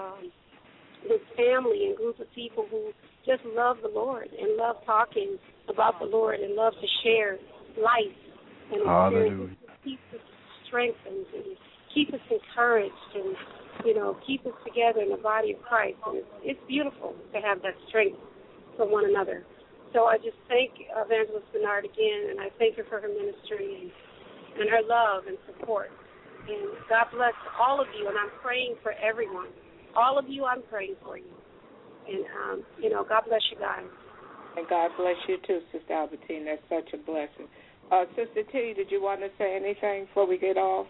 family and group of people who just love the Lord and love talking about the Lord and love to share life and experience. Keep us strengthened and keep us encouraged and, keep us together in the body of Christ. And it's beautiful to have that strength for one another. So I just thank Evangelist Bernard again, and I thank her for her ministry and her love and support. And God bless all of you, and I'm praying for everyone. All of you, I'm praying for you. And, God bless you guys. And God bless you too, Sister Albertine. That's such a blessing. Sister T, did you want to say anything before we get off?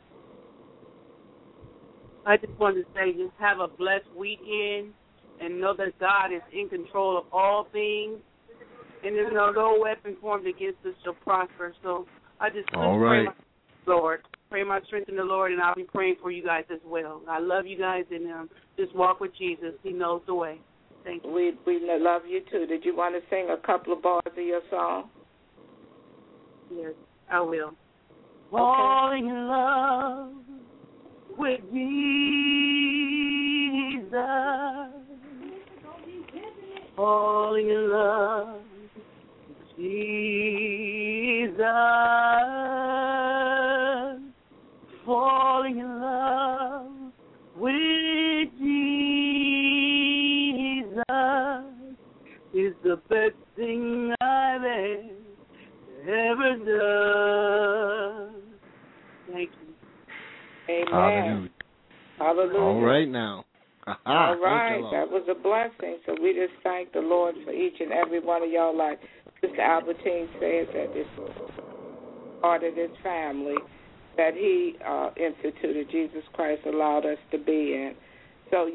I just wanted to say just have a blessed weekend and know that God is in control of all things. And there's no weapon formed against us shall prosper. So I just pray my strength in the Lord, and I'll be praying for you guys as well. I love you guys, and just walk with Jesus. He knows the way. Thank you. We love you too. Did you want to sing a couple of bars of your song? Yes, I will. Okay. Falling in love with Jesus. Falling in love with Jesus. Falling in love with Jesus is the best thing I've ever done. Thank you. Amen. Hallelujah. All right now. All right. That was a blessing. So we just thank the Lord for each and every one of y'all. Like Sister Albertine said, that this part of this family that he instituted, Jesus Christ allowed us to be in. So,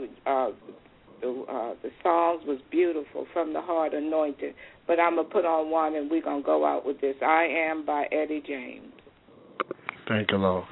the songs was beautiful, From the Heart, Anointed. But I'm going to put on one, and we're going to go out with this. I Am by Eddie James. Thank you, Lord.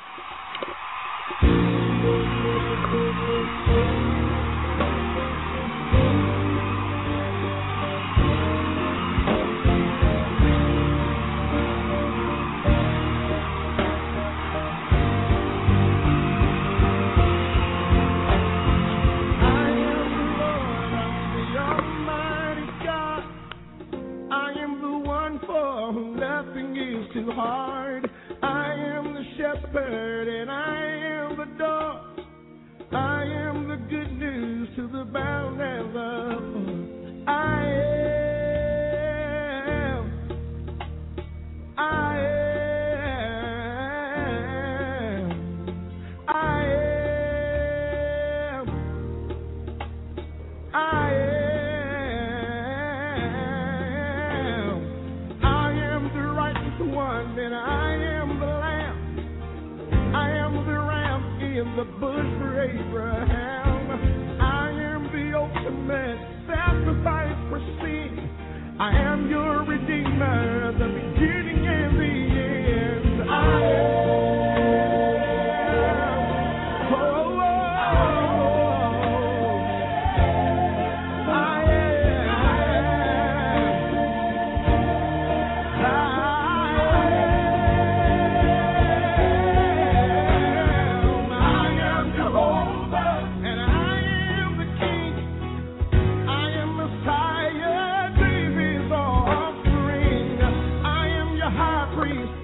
Too hard. I am the shepherd and I am the door. I am the good news to the bound and the poor. I am the righteous one and I am the lamb. I am the ram in the bush for Abraham. I am the ultimate sacrifice for sin. I am your redeemer, the beginning and the end. I Priest.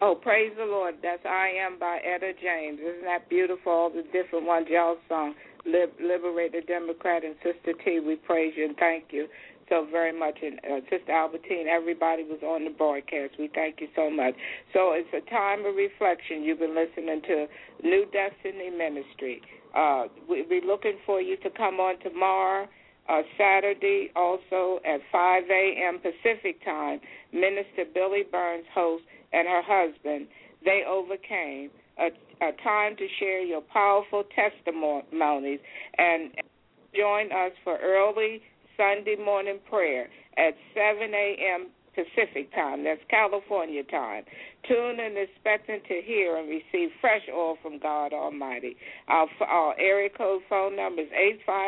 Oh, praise the Lord. That's I Am by Etta James. Isn't that beautiful? All the different ones y'all sung. Liberated Democrat and Sister T, we praise you and thank you so very much. And Sister Albertine, everybody was on the broadcast. We thank you so much. So it's a time of reflection. You've been listening to New Destiny Ministry. We'll be looking for you to come on tomorrow, Saturday, also at 5 a.m. Pacific time. Minister Billy Burns, host, and her husband, they overcame. A time to share your powerful testimonies and join us for early Sunday morning prayer at 7 a.m. Pacific time. That's California time. Tune in expecting to hear and receive fresh oil from God Almighty. Our area code phone number is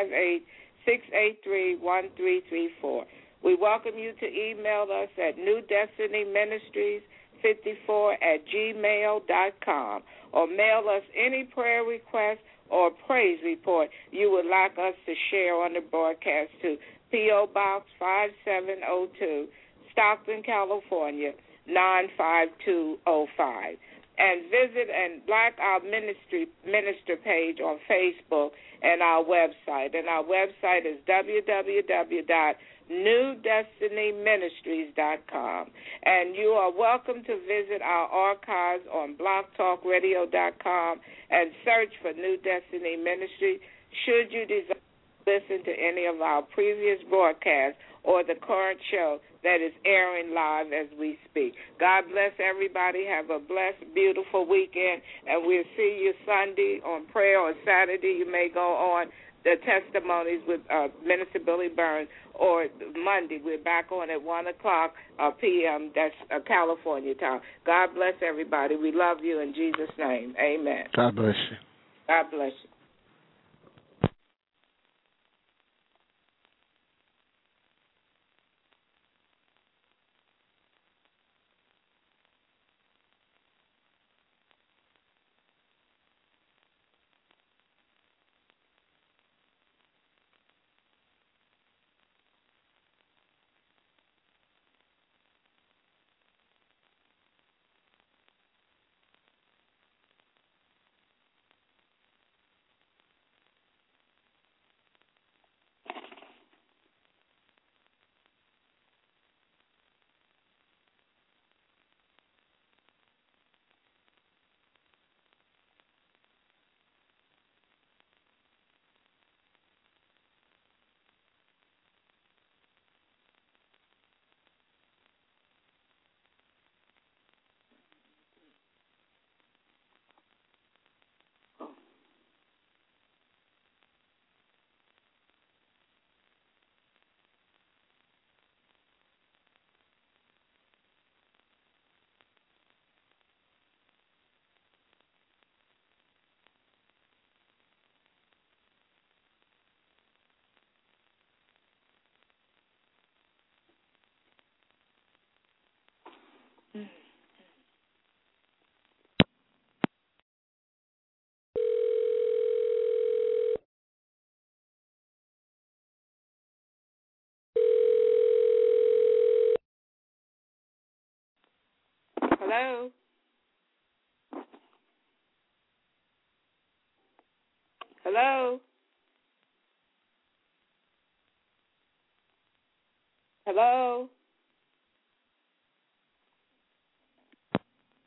858-683-1334. We welcome you to email us at newdestinyministries54@gmail.com or mail us any prayer request or praise report you would like us to share on the broadcast to P.O. Box 5702, Stockton, California, 95205. And visit and like our minister page on Facebook and our website. And our website is www.newdestinyministries.com. And you are welcome to visit our archives on blogtalkradio.com and search for New Destiny Ministry should you desire to listen to any of our previous broadcasts or the current show that is airing live as we speak. God bless everybody. Have a blessed, beautiful weekend, and we'll see you Sunday on prayer, or Saturday you may go on the testimonies with Minister Billy Burns, or Monday we're back on at 1 o'clock p.m. That's California time. God bless everybody. We love you in Jesus' name. Amen. God bless you. God bless you. Hello? Hello? Hello?